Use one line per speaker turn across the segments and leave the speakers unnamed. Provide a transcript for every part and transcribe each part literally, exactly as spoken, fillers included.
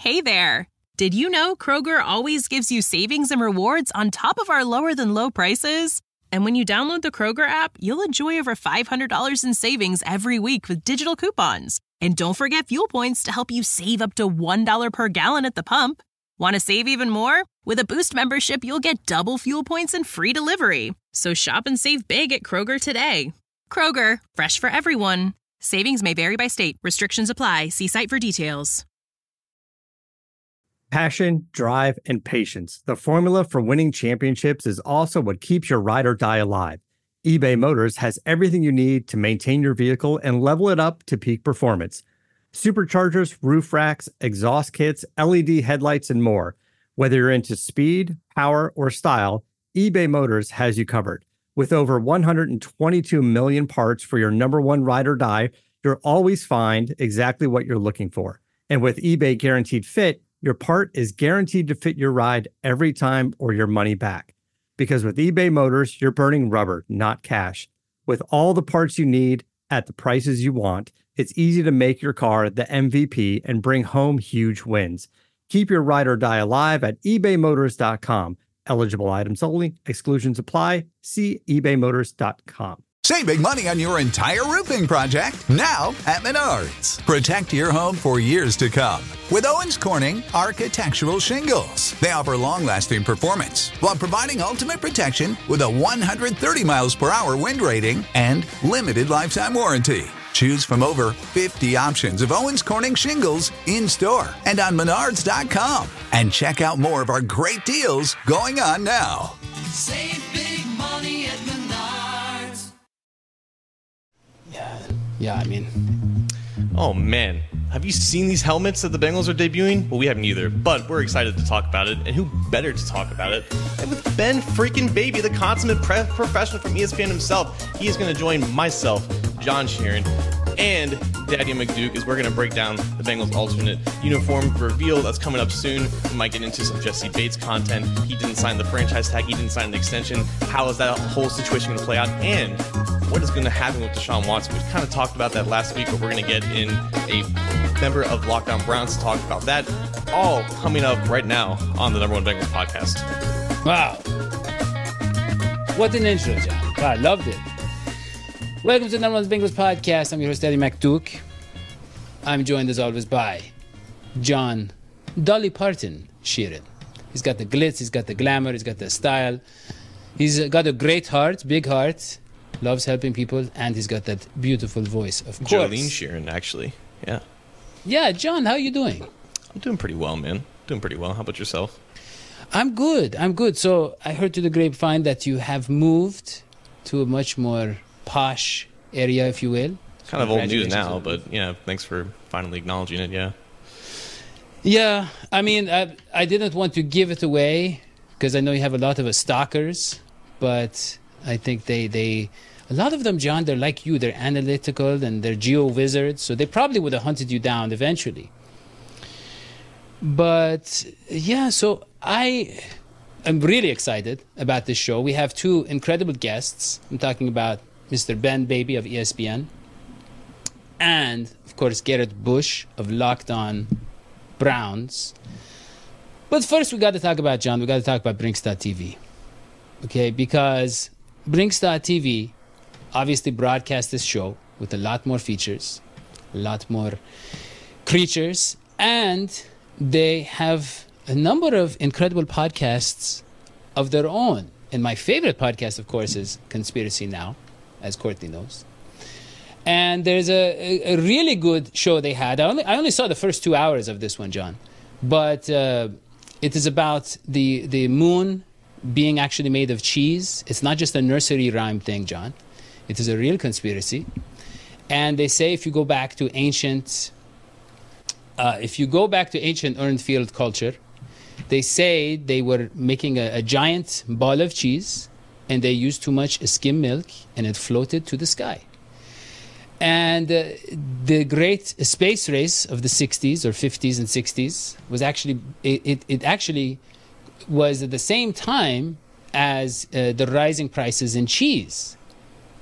Hey there! Did you know Kroger always gives you savings and rewards on top of our lower-than-low prices? And when you download the Kroger app, you'll enjoy over five hundred dollars in savings every week with digital coupons. And don't forget fuel points to help you save up to one dollar per gallon at the pump. Want to save even more? With a Boost membership, you'll get double fuel points and free delivery. So shop and save big at Kroger today. Kroger, fresh for everyone. Savings may vary by state. Restrictions apply. See site for details.
Passion, drive, and patience. The formula for winning championships is also what keeps your ride or die alive. eBay Motors has everything you need to maintain your vehicle and level it up to peak performance. Superchargers, roof racks, exhaust kits, L E D headlights, and more. Whether you're into speed, power, or style, eBay Motors has you covered. With over one hundred twenty-two million parts for your number one ride or die, you'll always find exactly what you're looking for. And with eBay Guaranteed Fit, your part is guaranteed to fit your ride every time or your money back. Because with eBay Motors, you're burning rubber, not cash. With all the parts you need at the prices you want, it's easy to make your car the M V P and bring home huge wins. Keep your ride or die alive at ebay motors dot com. Eligible items only. Exclusions apply. See ebay motors dot com.
Save big money on your entire roofing project now at Menards. Protect your home for years to come with Owens Corning Architectural Shingles. They offer long-lasting performance while providing ultimate protection with a one hundred thirty miles per hour wind rating and limited lifetime warranty. Choose from over fifty options of Owens Corning shingles in-store and on menards dot com. And check out more of our great deals going on now.
Save big money at Menards.
Yeah, yeah, I mean...
Oh, man. Have you seen these helmets that the Bengals are debuting? Well, we haven't either, but we're excited to talk about it. And who better to talk about it than with Ben freaking Baby, the consummate pre- professional from E S P N himself. He is going to join myself, John Sheeran, and Daddy McDuke as we're going to break down the Bengals' alternate uniform reveal that's coming up soon. We might get into some Jesse Bates content. He didn't sign the franchise tag. He didn't sign the extension. How is that whole situation going to play out? And what is going to happen with Deshaun Watson? We kind of talked about that last week, but we're going to get in a member of Lockdown Browns to talk about that. All coming up right now on the Number One Bengals podcast.
Wow. What an intro, John. Wow, I loved it. Welcome to the Number One Bengals podcast. I'm your host, Daddy McDuke. I'm joined as always by John Dolly Parton Sheeran. He's got the glitz, he's got the glamour, he's got the style. He's got a great heart, big heart. Loves helping people, and he's got that beautiful voice, of course.
Jolene Sheeran, actually. Yeah.
Yeah, John, how are you doing?
I'm doing pretty well, man. Doing pretty well. How about yourself?
I'm good. I'm good. So I heard through the grapevine that you have moved to a much more posh area, if you will.
Kind of old news now, but yeah, thanks for finally acknowledging it, yeah.
Yeah, I mean, I, I didn't want to give it away because I know you have a lot of uh, stalkers, but I think they, they, a lot of them, John, they're like you. They're analytical and they're geo wizards, so they probably would have hunted you down eventually. But yeah, so I am really excited about this show. We have two incredible guests. I'm talking about Mister Ben Baby of E S P N and, of course, Garrett Bush of Locked On Browns. But first, we got to talk about, John, we got to talk about Brinks dot T V. Okay, because Brinks dot T V obviously broadcasts this show with a lot more features, a lot more creatures, and they have a number of incredible podcasts of their own. And my favorite podcast, of course, is Conspiracy Now, as Courtney knows. And there's a, a, a really good show they had. I only, I only saw the first two hours of this one, John. But uh, it is about the the moon being actually made of cheese. It's not just a nursery rhyme thing, John. It is a real conspiracy. And they say if you go back to ancient, uh, if you go back to ancient Urnfield culture, they say they were making a, a giant ball of cheese and they used too much skim milk and it floated to the sky. And uh, the great space race of the sixties or fifties and sixties was actually, it, it, it actually was at the same time as uh, the rising prices in cheese.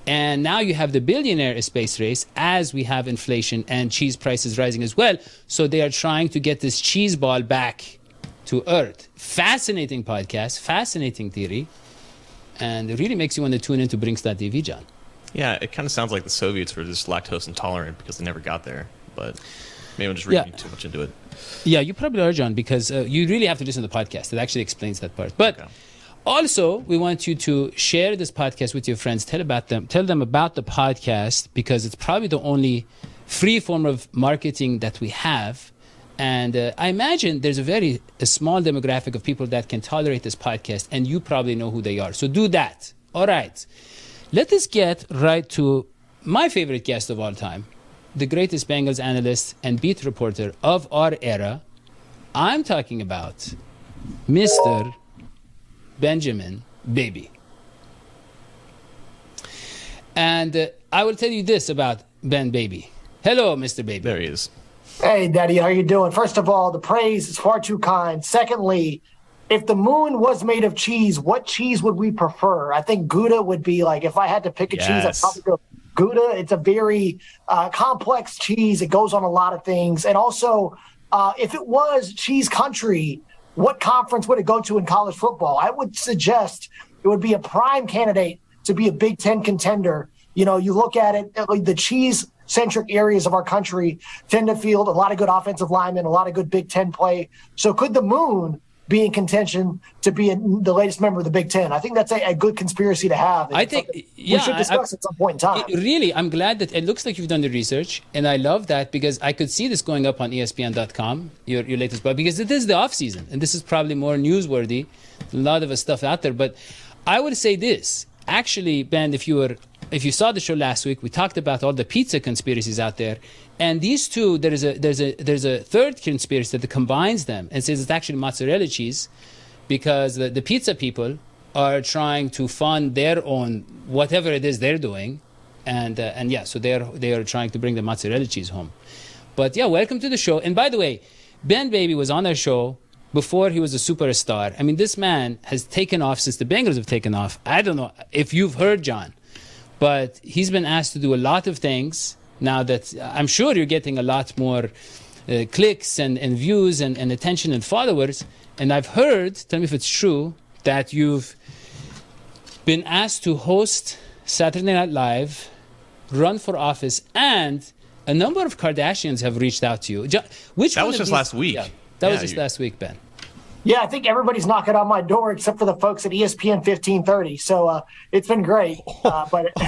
And now you have the billionaire space race as we have inflation and cheese prices rising as well. So they are trying to get this cheese ball back to earth. Fascinating podcast, fascinating theory. And it really makes you want to tune into Brinks dot T V, John.
Yeah, it kind of sounds like the Soviets were just lactose intolerant because they never got there. But maybe I'm just reading yeah. too much into it.
Yeah, you probably are, John, because uh, you really have to listen to the podcast. It actually explains that part. But okay. Also, we want you to share this podcast with your friends. Tell about them. Tell them about the podcast because it's probably the only free form of marketing that we have. And uh, I imagine there's a very a small demographic of people that can tolerate this podcast, and you probably know who they are. So do that. All right. Let us get right to my favorite guest of all time, the greatest Bengals analyst and beat reporter of our era. I'm talking about Mister Benjamin Baby. And uh, I will tell you this about Ben Baby. Hello, Mister Baby.
There he is.
Hey, Daddy, how you doing? First of all, the praise is far too kind. Secondly, if the moon was made of cheese, what cheese would we prefer? I think Gouda would be like, if I had to pick a
yes.
cheese, I'd probably go Gouda. It's a very uh, complex cheese. It goes on a lot of things. And also, uh, if it was cheese country, what conference would it go to in college football? I would suggest it would be a prime candidate to be a Big Ten contender. You know, you look at it, the cheese-centric areas of our country tend to field a lot of good offensive linemen, a lot of good Big Ten play. So could the moon be in contention to be a, the latest member of the Big Ten? I think that's a, a good conspiracy to have.
I think yeah,
we should discuss I, at some point in time.
It, really, I'm glad that it looks like you've done the research, and I love that because I could see this going up on E S P N dot com, your, your latest blog, because it is the off season, and this is probably more newsworthy. A lot of stuff out there, but I would say this. Actually, Ben, if you were if you saw the show last week, we talked about all the pizza conspiracies out there, and these two, there is a there's a there's a third conspiracy that combines them and says it's actually mozzarella cheese, because the, the pizza people are trying to fund their own whatever it is they're doing, and uh, and yeah, so they are they are trying to bring the mozzarella cheese home. But yeah, welcome to the show. And by the way, Ben Baby was on our show before he was a superstar. I mean, this man has taken off since the Bengals have taken off. I don't know if you've heard, John, but he's been asked to do a lot of things now that I'm sure you're getting a lot more uh, clicks and, and views and, and attention and followers. And I've heard, tell me if it's true, that you've been asked to host Saturday Night Live, run for office, and a number of Kardashians have reached out to you. John, which
that
one
was just
these,
last week.
Yeah, that
yeah,
was just
you...
last week, Ben.
Yeah, I think everybody's knocking on my door except for the folks at E S P N fifteen thirty. So uh, it's been great. Uh, but it,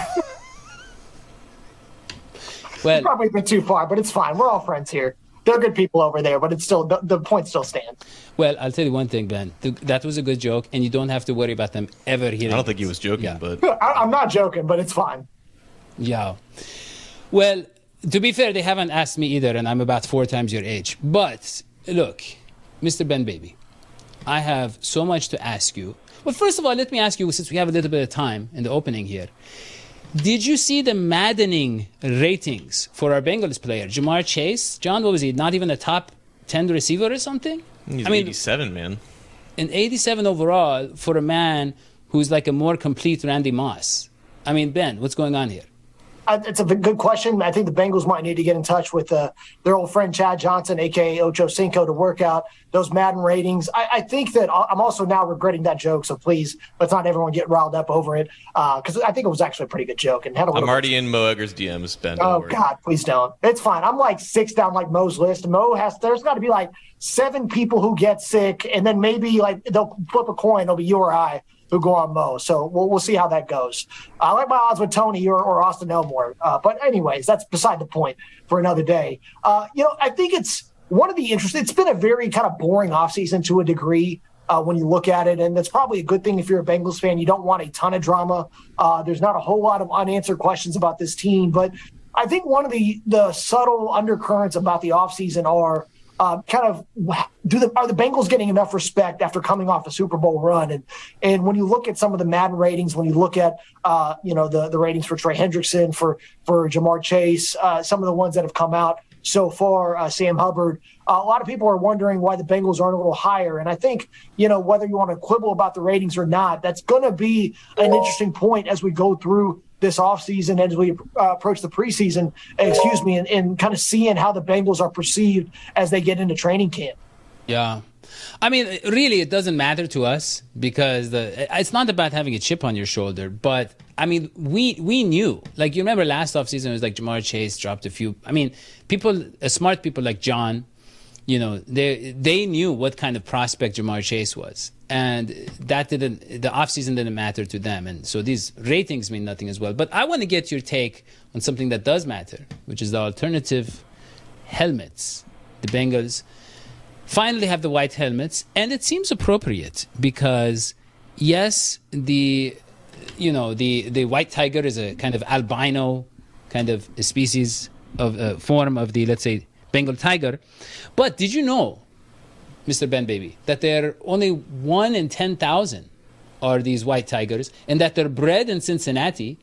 well, it's probably been too far, but it's fine. We're all friends here. They're good people over there, but it's still the, the point still stands.
Well, I'll tell you one thing, Ben. The, that was a good joke, and you don't have to worry about them ever hearing
I don't think
it.
he was joking,
yeah.
but
I, I'm not joking, but it's fine.
Yeah. Well, to be fair, they haven't asked me either, and I'm about four times your age. But look, Mister Ben Baby, I have so much to ask you. Well, first of all, let me ask you, since we have a little bit of time in the opening here, did you see the maddening ratings for our Bengals player, Jamar Chase? John, what was he, not even a top ten receiver or something?
He's
I mean,
eighty-seven, man.
An eighty-seven overall for a man who's like a more complete Randy Moss. I mean, Ben, what's going on here?
Uh, it's a good question. I think the Bengals might need to get in touch with uh, their old friend Chad Johnson, a k a. Ocho Cinco, to work out those Madden ratings. I, I think that I'm also now regretting that joke, so please let's not everyone get riled up over it, because uh, I think it was actually a pretty good joke. And had a
I'm already in Mo Egger's D Ms, Ben.
Oh, God, please don't. It's fine. I'm like six down like Mo's list. Mo has – there's got to be like seven people who get sick, and then maybe like they'll flip a coin. It'll be you or I who go on Mo. So we'll we'll see how that goes. I like my odds with Tony or, or Austin Elmore. Uh, but anyways, that's beside the point for another day. Uh, you know, I think it's one of the interesting – it's been a very kind of boring offseason to a degree uh, when you look at it, and that's probably a good thing if you're a Bengals fan. You don't want a ton of drama. Uh, there's not a whole lot of unanswered questions about this team. But I think one of the, the subtle undercurrents about the offseason are – Uh, kind of do the are the Bengals getting enough respect after coming off a Super Bowl run? And and when you look at some of the Madden ratings, when you look at uh, you know the the ratings for Trey Hendrickson, for for Jamar Chase, uh, some of the ones that have come out so far, uh, Sam Hubbard, uh, a lot of people are wondering why the Bengals aren't a little higher. And I think, you know, whether you want to quibble about the ratings or not, that's going to be an interesting point as we go through this offseason as we uh, approach the preseason, excuse me, and, and kind of seeing how the Bengals are perceived as they get into training camp.
Yeah. I mean, really, it doesn't matter to us because the it's not about having a chip on your shoulder. But, I mean, we we knew. Like, you remember last offseason, it was like Jamar Chase dropped a few. I mean, people, uh, smart people like John, you know, they they knew what kind of prospect Jamar Chase was. And that didn't, the offseason didn't matter to them. And so these ratings mean nothing as well. But I want to get your take on something that does matter, which is the alternative helmets. The Bengals finally have the white helmets, and it seems appropriate because, yes, the, you know, the, the white tiger is a kind of albino kind of a species of uh, form of the, let's say, Bengal tiger. But did you know, Mister Ben Baby, that there are only one in ten thousand are these white tigers, and that they're bred in Cincinnati,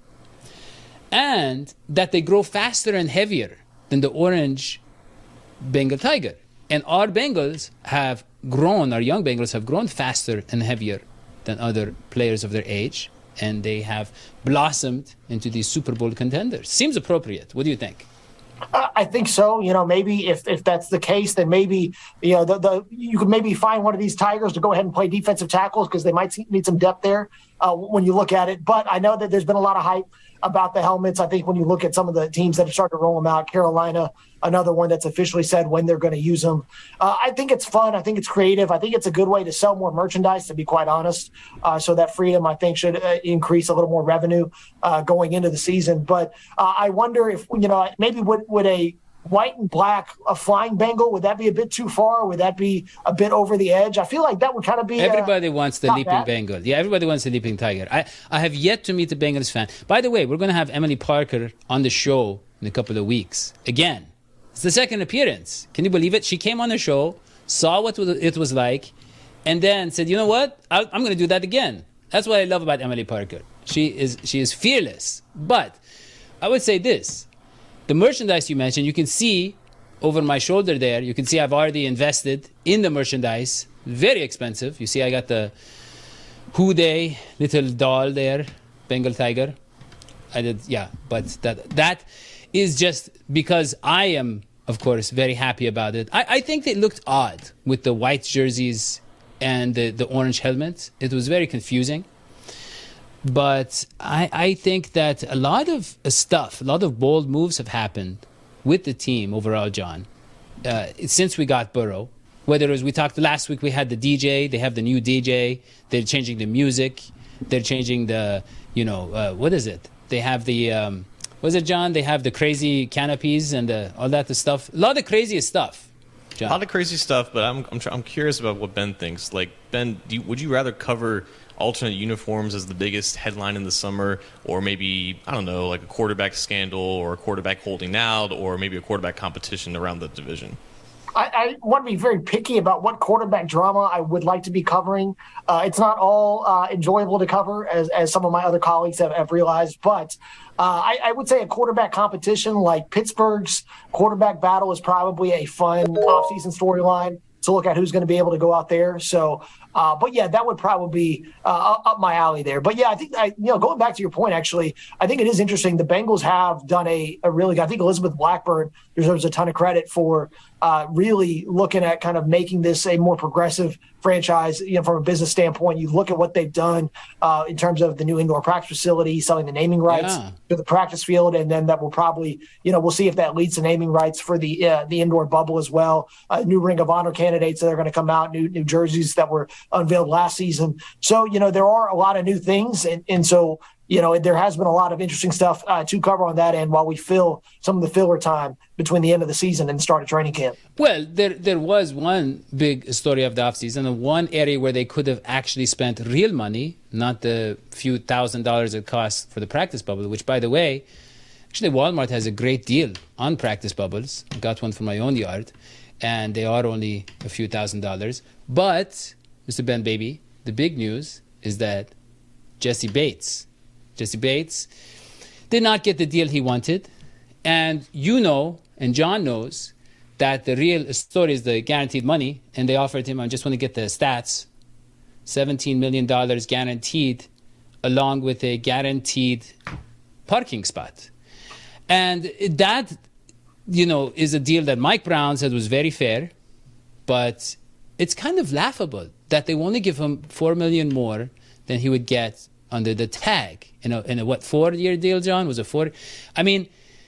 and that they grow faster and heavier than the orange Bengal tiger. And our Bengals have grown, our young Bengals have grown faster and heavier than other players of their age, and they have blossomed into these Super Bowl contenders. Seems appropriate. What do you think?
Uh, I think so. You know, maybe if, if that's the case, then maybe, you know, the, the you could maybe find one of these Tigers to go ahead and play defensive tackles because they might see, need some depth there uh, when you look at it. But I know that there's been a lot of hype about the helmets. I think when you look at some of the teams that have started to roll them out, Carolina, another one that's officially said when they're going to use them. Uh, I think it's fun. I think it's creative. I think it's a good way to sell more merchandise, to be quite honest. Uh, so that freedom, I think, should uh, increase a little more revenue uh, going into the season. But uh, I wonder if, you know, maybe would, would a white and black, a flying Bengal, would that be a bit too far? Would that be a bit over the edge? I feel like that would kind of be.
Everybody
uh,
wants the leaping bad. Bengal. Yeah, everybody wants the leaping tiger. I, I have yet to meet a Bengals fan. By the way, we're going to have Emily Parker on the show in a couple of weeks. Again, it's the second appearance. Can you believe it? She came on the show, saw what it was like, and then said, you know what? I'll, I'm going to do that again. That's what I love about Emily Parker. She is she is fearless. But I would say this. The merchandise you mentioned, you can see over my shoulder there, you can see I've already invested in the merchandise. Very expensive. You see I got the Houday little doll there, Bengal tiger. I did, yeah. But that that is just because I am, of course, very happy about it. I, I think it looked odd with the white jerseys and the, the orange helmets. It was very confusing. But I, I think that a lot of stuff, a lot of bold moves have happened with the team overall, John, uh, since we got Burrow. Whether it was, we talked last week, we had the D J, they have the new D J, they're changing the music, they're changing the, you know, uh, what is it? They have the, um, what is it, John? They have the crazy canopies and the, all that the stuff. A lot of craziest stuff, John.
A lot of crazy stuff, but I'm I'm, I'm curious about what Ben thinks. Like, Ben, do you, would you rather cover alternate uniforms as the biggest headline in the summer, or maybe, I don't know, like a quarterback scandal or a quarterback holding out, or maybe a quarterback competition around the division?
I, I want to be very picky about what quarterback drama I would like to be covering. Uh, it's not all uh, enjoyable to cover, as, as some of my other colleagues have, have realized, but uh, I, I would say a quarterback competition like Pittsburgh's quarterback battle is probably a fun offseason storyline to look at who's going to be able to go out there. So, uh, but yeah, that would probably be uh, up my alley there. But yeah, I think, I, you know, going back to your point, actually, I think it is interesting. The Bengals have done a, a really good, I think Elizabeth Blackburn deserves a ton of credit for uh, really looking at kind of making this a more progressive franchise, you know, from a business standpoint. You look at what they've done uh, in terms of the new indoor practice facility, selling the naming rights
yeah.
to the practice field, and then that will probably, you know, we'll see if that leads to naming rights for the uh, the indoor bubble as well. Uh, new Ring of Honor candidates that are going to come out, new new jerseys that were unveiled last season. So, you know, there are a lot of new things, and and so, you know, there has been a lot of interesting stuff uh, to cover on that end while we fill some of the filler time between the end of the season and the start of training camp.
Well, there there was one big story of the offseason, and one area where they could have actually spent real money, not the few thousand dollars it costs for the practice bubble, which, by the way, actually Walmart has a great deal on practice bubbles. I got one for my own yard, and they are only a few thousand dollars. But, Mister Ben Baby, the big news is that Jesse Bates, Jesse Bates did not get the deal he wanted. And you know, and John knows, that the real story is the guaranteed money. And they offered him, I just want to get the stats, seventeen million dollars guaranteed, along with a guaranteed parking spot. And that, you know, is a deal that Mike Brown said was very fair, but it's kind of laughable that they only give him four million dollars more than he would get under the tag. In a, in a what, four-year deal, John? Was it four? I mean,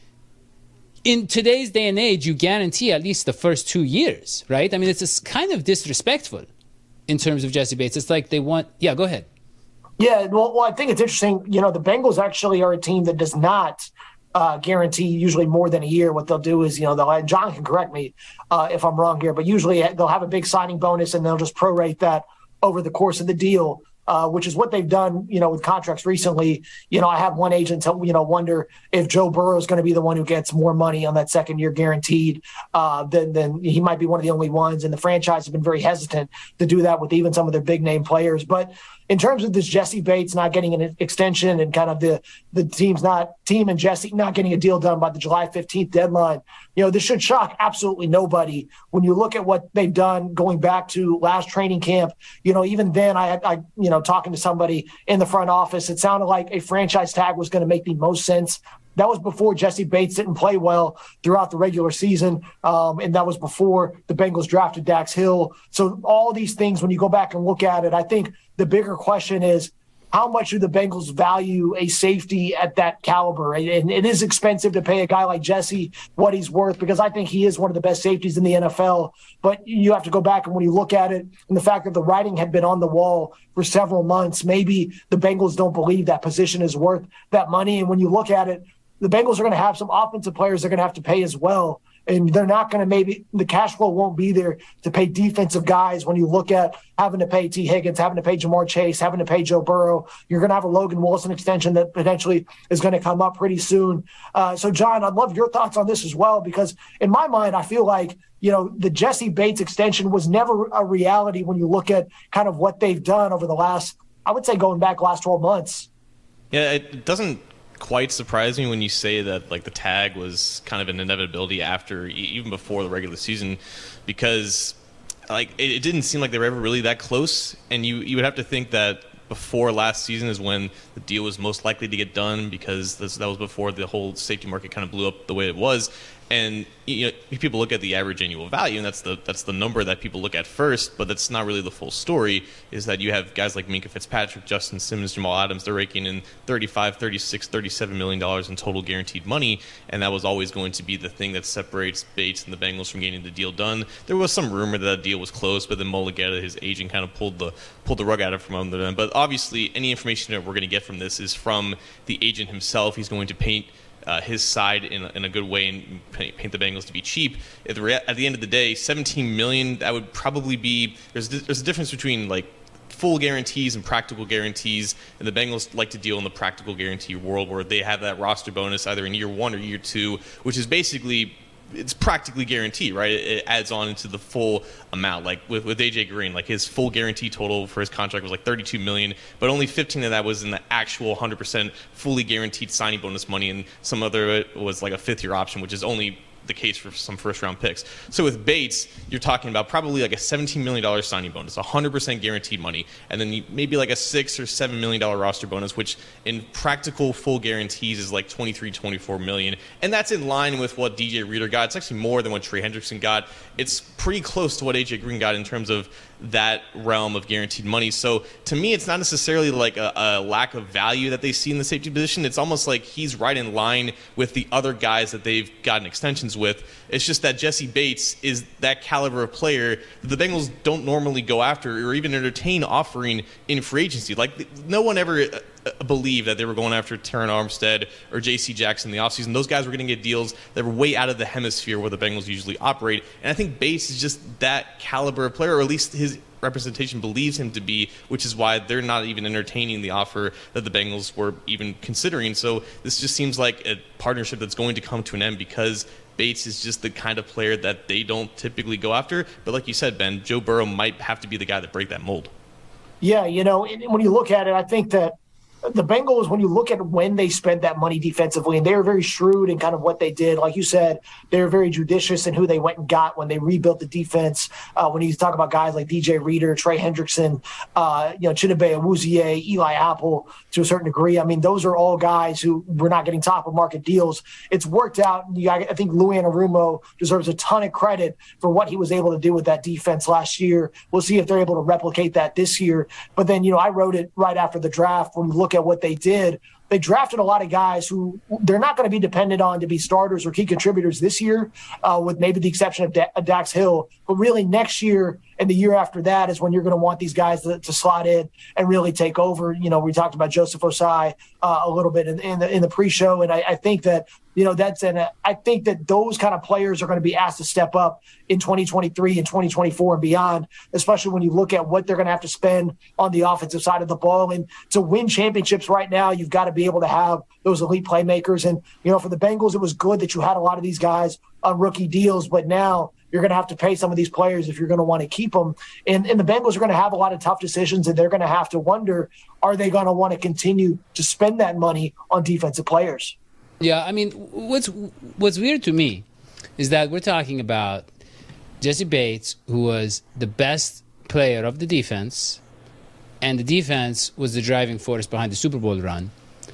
in today's day and age, you guarantee at least the first two years, right? I mean, it's just kind of disrespectful in terms of Jessie Bates. It's like they want, yeah, go ahead.
Yeah, well, well, I think it's interesting. You know, the Bengals actually are a team that does not uh, guarantee usually more than a year. What they'll do is, you know, they'll, and John can correct me uh, if I'm wrong here, but usually they'll have a big signing bonus and they'll just prorate that over the course of the deal. Uh, which is what they've done, you know, with contracts recently. You know, I have one agent, tell, you know, wonder if Joe Burrow is going to be the one who gets more money on that second year guaranteed. Uh, then, then he might be one of the only ones. And the franchise has been very hesitant to do that with even some of their big name players. But in terms of this Jessie Bates not getting an extension and kind of the the team's not team and Jessie not getting a deal done by the July fifteenth deadline, you know, this should shock absolutely nobody. When you look at what they've done going back to last training camp, you know, even then I, I you know, talking to somebody in the front office, it sounded like a franchise tag was going to make the most sense. That was before Jessie Bates didn't play well throughout the regular season, um, and that was before the Bengals drafted Dax Hill. So all these things, when you go back and look at it, I think the bigger question is, how much do the Bengals value a safety at that caliber? And it is expensive to pay a guy like Jessie what he's worth, because I think he is one of the best safeties in the N F L. But you have to go back, and when you look at it and the fact that the writing had been on the wall for several months, maybe the Bengals don't believe that position is worth that money. And when you look at it, the Bengals are going to have some offensive players they're going to have to pay as well. And they're not going to maybe – the cash flow won't be there to pay defensive guys when you look at having to pay T. Higgins, having to pay Jamar Chase, having to pay Joe Burrow. You're going to have a Logan Wilson extension that potentially is going to come up pretty soon. Uh, so, John, I'd love your thoughts on this as well, because in my mind, I feel like, you know, the Jessie Bates extension was never a reality when you look at kind of what they've done over the last – I would say going back last twelve months.
Yeah, it doesn't – quite surprised me when you say that like the tag was kind of an inevitability after even before the regular season, because like it, it didn't seem like they were ever really that close, and you you would have to think that before last season is when the deal was most likely to get done, because this, that was before the whole safety market kind of blew up the way it was. And you know, people look at the average annual value, and that's the that's the number that people look at first, but that's not really the full story. Is that you have guys like Minkah Fitzpatrick, Justin Simmons, Jamal Adams, they're raking in thirty-five, thirty-six, thirty-seven million dollars in total guaranteed money, and that was always going to be the thing that separates Bates and the Bengals from getting the deal done. There was some rumor that that deal was close, but then Mulligetta, his agent, kind of pulled the pulled the rug out from under them. But obviously, any information that we're going to get from this is from the agent himself. He's going to paint Uh, his side in, in a good way and paint, paint the Bengals to be cheap. At the, at the end of the day, seventeen million dollars, that would probably be there's there's a difference between like full guarantees and practical guarantees, and the Bengals like to deal in the practical guarantee world where they have that roster bonus either in year one or year two, which is basically it's practically guaranteed, right? It, it adds on into the full amount. Like with, with A J Green, like his full guarantee total for his contract was like thirty-two million dollars, but only fifteen of that was in the actual one hundred percent fully guaranteed signing bonus money, and some other of it was like a fifth year option, which is only the case for some first round picks. So with Bates, you're talking about probably like a seventeen million dollars signing bonus, one hundred percent guaranteed money, and then maybe like a six or seven million dollars roster bonus, which in practical full guarantees is like twenty-three, twenty-four million. And that's in line with what D J Reader got. It's actually more than what Trey Hendrickson got. It's pretty close to what A J Green got in terms of that realm of guaranteed money. So to me, it's not necessarily like a, a lack of value that they see in the safety position. It's almost like he's right in line with the other guys that they've gotten extensions with. It's just that Jessie Bates is that caliber of player that the Bengals don't normally go after or even entertain offering in free agency. Like, no one ever believed that they were going after Terron Armstead or J C Jackson in the offseason. Those guys were going to get deals that were way out of the hemisphere where the Bengals usually operate. And I think Bates is just that caliber of player, or at least his representation believes him to be, which is why they're not even entertaining the offer that the Bengals were even considering. So this just seems like a partnership that's going to come to an end because Bates is just the kind of player that they don't typically go after. But like you said, Ben, Joe Burrow might have to be the guy that break that mold.
Yeah, you know, when you look at it, I think that the Bengals, when you look at when they spent that money defensively, and they were very shrewd in kind of what they did. Like you said, they were very judicious in who they went and got when they rebuilt the defense. Uh, when you talk about guys like D J Reader, Trey Hendrickson, uh, you know, Chidobe Awuzie, Eli Apple to a certain degree. I mean, those are all guys who were not getting top of market deals. It's worked out. You got, I think Louis Anarumo deserves a ton of credit for what he was able to do with that defense last year. We'll see if they're able to replicate that this year. But then, you know, I wrote it right after the draft when we look at what they did. They drafted a lot of guys who they're not going to be dependent on to be starters or key contributors this year, uh, with maybe the exception of, da- of Dax Hill. But really next year and the year after that is when you're going to want these guys to, to slot in and really take over. You know, we talked about Joseph Osai uh, a little bit in, in the in the pre-show, and I, I think that, you know, that's an I think that those kind of players are going to be asked to step up in twenty twenty-three and twenty twenty-four and beyond, especially when you look at what they're going to have to spend on the offensive side of the ball. And to win championships right now, you've got to be able to have those elite playmakers. And, you know, for the Bengals, it was good that you had a lot of these guys on rookie deals, but now you're going to have to pay some of these players if you're going to want to keep them. And, and the Bengals are going to have a lot of tough decisions, and they're going to have to wonder, are they going to want to continue to spend that money on defensive players?
Yeah, I mean, what's what's weird to me is that we're talking about Jesse Bates, who was the best player of the defense, and the defense was the driving force behind the Super Bowl run.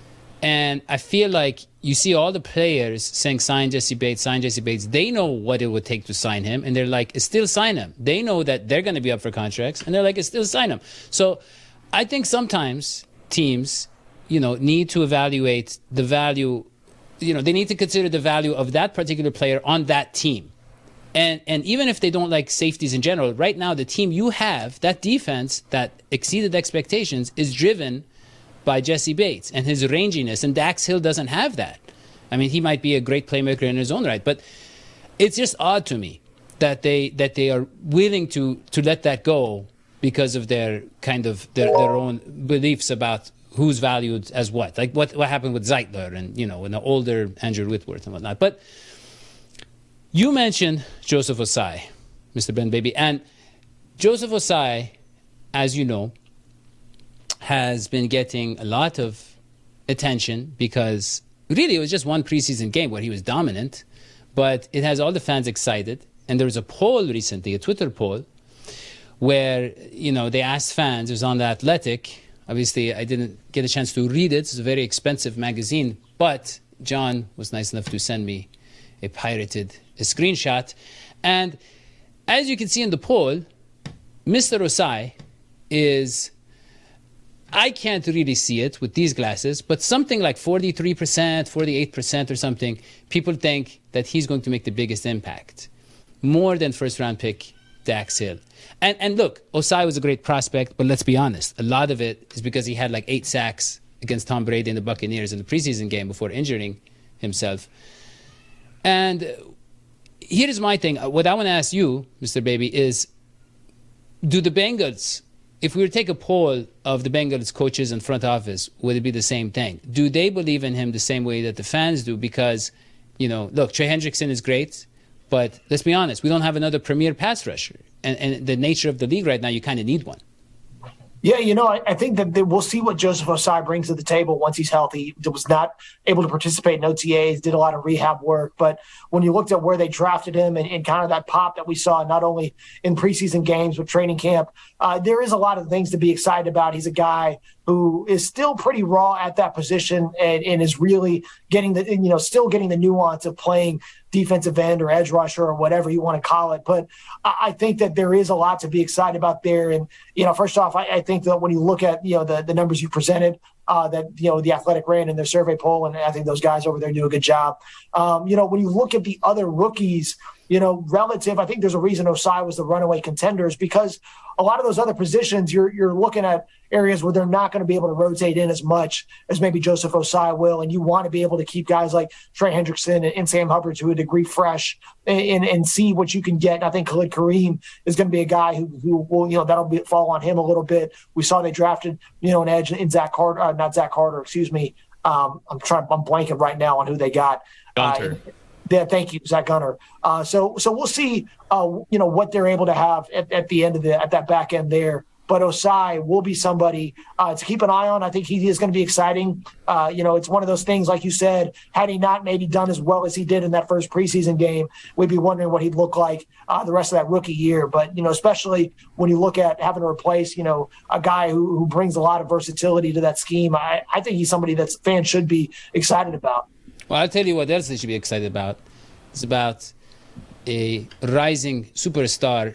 And I feel like you see all the players saying, sign Jesse Bates, sign Jesse Bates. They know what it would take to sign him, and they're like, still sign him. They know that they're going to be up for contracts, and they're like, still sign him. So I think sometimes teams, you know, need to evaluate the value. You know, they need to consider the value of that particular player on that team. And and even if they don't like safeties in general, right now the team you have, that defense that exceeded expectations, is driven by Jesse Bates and his ranginess. And Dax Hill doesn't have that. I mean, he might be a great playmaker in his own right, but it's just odd to me that they that they are willing to to let that go because of their kind of their, their own beliefs about who's valued as what. Like what, what happened with Zeitler and, you know, and the older Andrew Whitworth and whatnot. But you mentioned Joseph Osai, Mister Ben Baby. And Joseph Osai, as you know, has been getting a lot of attention because really it was just one preseason game where he was dominant, but it has all the fans excited. And there was a poll recently, a Twitter poll, where, you know, they asked fans, it was on The Athletic. Obviously, I didn't get a chance to read it. It's a very expensive magazine, but John was nice enough to send me a pirated a screenshot. And as you can see in the poll, Mister Osai is, I can't really see it with these glasses, but something like forty-three percent, forty-eight percent or something, people think that he's going to make the biggest impact. More than first-round pick Dax Hill. And and look, Osai was a great prospect, but let's be honest. A lot of it is because he had like eight sacks against Tom Brady and the Buccaneers in the preseason game before injuring himself. And here is my thing. What I want to ask you, Mister Baby, is do the Bengals, if we were to take a poll of the Bengals coaches and front office, would it be the same thing? Do they believe in him the same way that the fans do? Because, you know, look, Trey Hendrickson is great, but let's be honest, we don't have another premier pass rusher. And, and the nature of the league right now, you kind of need one.
Yeah, you know, I, I think that they, we'll see what Joseph Osai brings to the table once he's healthy. He was not able to participate in O T As, did a lot of rehab work. But when you looked at where they drafted him and, and kind of that pop that we saw, not only in preseason games but training camp, uh, there is a lot of things to be excited about. He's a guy who is still pretty raw at that position and, and is really getting the, you know, still getting the nuance of playing defensive end or edge rusher or whatever you want to call it. But I think that there is a lot to be excited about there. And, you know, first off, I, I think that when you look at, you know, the, the numbers you presented, uh, that, you know, the Athletic ran in their survey poll, and I think those guys over there do a good job. Um, you know, when you look at the other rookies, you know, relative, I think there's a reason Osai was the runaway contenders, because a lot of those other positions, you're you're looking at areas where they're not going to be able to rotate in as much as maybe Joseph Osai will. And you want to be able to keep guys like Trey Hendrickson and, and Sam Hubbard to a degree fresh and, and, and see what you can get. And I think Khalid Kareem is going to be a guy who, who will, you know, that'll be, fall on him a little bit. We saw they drafted, you know, an edge in Zach Carter, uh, not Zach Carter, excuse me. Um, I'm trying, I'm blanking right now on who they got.
Gunter.
Uh, Yeah, thank you, Zach Gunter. Uh, so, so we'll see, uh, you know, what they're able to have at, at the end of the at that back end there. but Osai will be somebody uh, to keep an eye on. I think he is going to be exciting. Uh, you know, it's one of those things, like you said, had he not maybe done as well as he did in that first preseason game, we'd be wondering what he'd look like uh, the rest of that rookie year. But, you know, especially when you look at having to replace, you know, a guy who, who brings a lot of versatility to that scheme, I, I think he's somebody that fans should be excited about.
Well, I'll tell you what else they should be excited about. It's about a rising superstar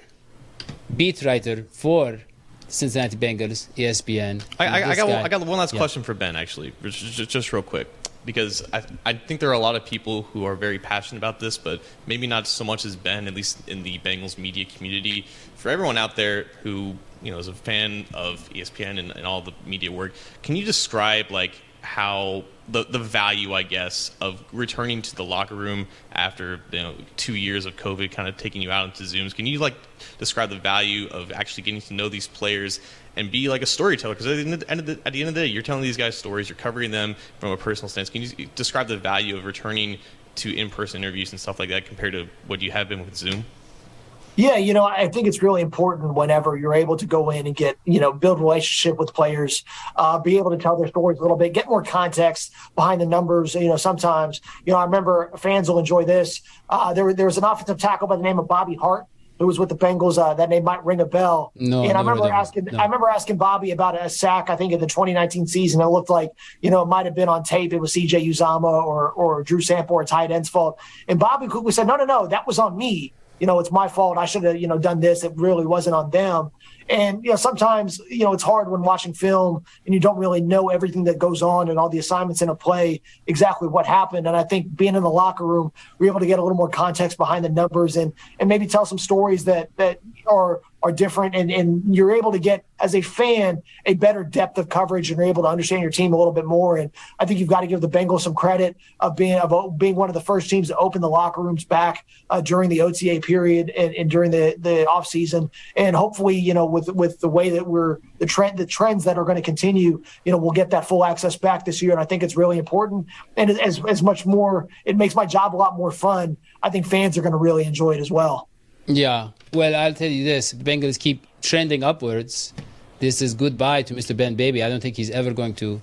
beat writer for Cincinnati Bengals, E S P N.
I, I, I, got,
guy,
one, I got one last
yeah.
question for Ben, actually, just, just real quick, because I, I think there are a lot of people who are very passionate about this, but maybe not so much as Ben, at least in the Bengals media community. For everyone out there who, you know, is a fan of E S P N and, and all the media work, can you describe, like, how the the value, I guess, of returning to the locker room after, you know, two years of COVID kind of taking you out into Zooms? Can you, like, describe the value of actually getting to know these players and be like a storyteller? Because at the end of the, at the end of the day, you're telling these guys stories, you're covering them from a personal stance. Can you describe the value of returning to in-person interviews and stuff like that compared to what you have been with Zoom?
Yeah, you know, I think it's really important whenever you're able to go in and get, you know, build relationship with players, uh, be able to tell their stories a little bit, get more context behind the numbers. You know, sometimes, you know, I remember fans will enjoy this. Uh, there, there was an offensive tackle by the name of Bobby Hart who was with the Bengals. Uh, that name might ring a bell.
No,
and I
no,
remember
no,
asking,
no.
I remember asking Bobby about a sack. I think in the twenty nineteen season, it looked like, you know, it might have been on tape. It was C J Uzama or or Drew Sample, a tight end's fault. And Bobby quickly said, "No, no, no, that was on me. You know, it's my fault. I should have, you know, done this. It really wasn't on them." And, you know, sometimes, you know, it's hard when watching film and you don't really know everything that goes on and all the assignments in a play, exactly what happened. And I think being in the locker room, we're able to get a little more context behind the numbers and and maybe tell some stories that that are are different. And, and you're able to get, as a fan, a better depth of coverage and you're able to understand your team a little bit more. And I think you've got to give the Bengals some credit of being of being one of the first teams to open the locker rooms back uh, during the O T A period and, and during the, the offseason. And hopefully, you know, with with the way that we're the trend, the trends that are going to continue, you know, we'll get that full access back this year. And I think it's really important. And as as much more, it makes my job a lot more fun. I think fans are going to really enjoy it as well.
Yeah. Well, I'll tell you this. The Bengals keep trending upwards. This is goodbye to Mister Ben Baby. I don't think he's ever going to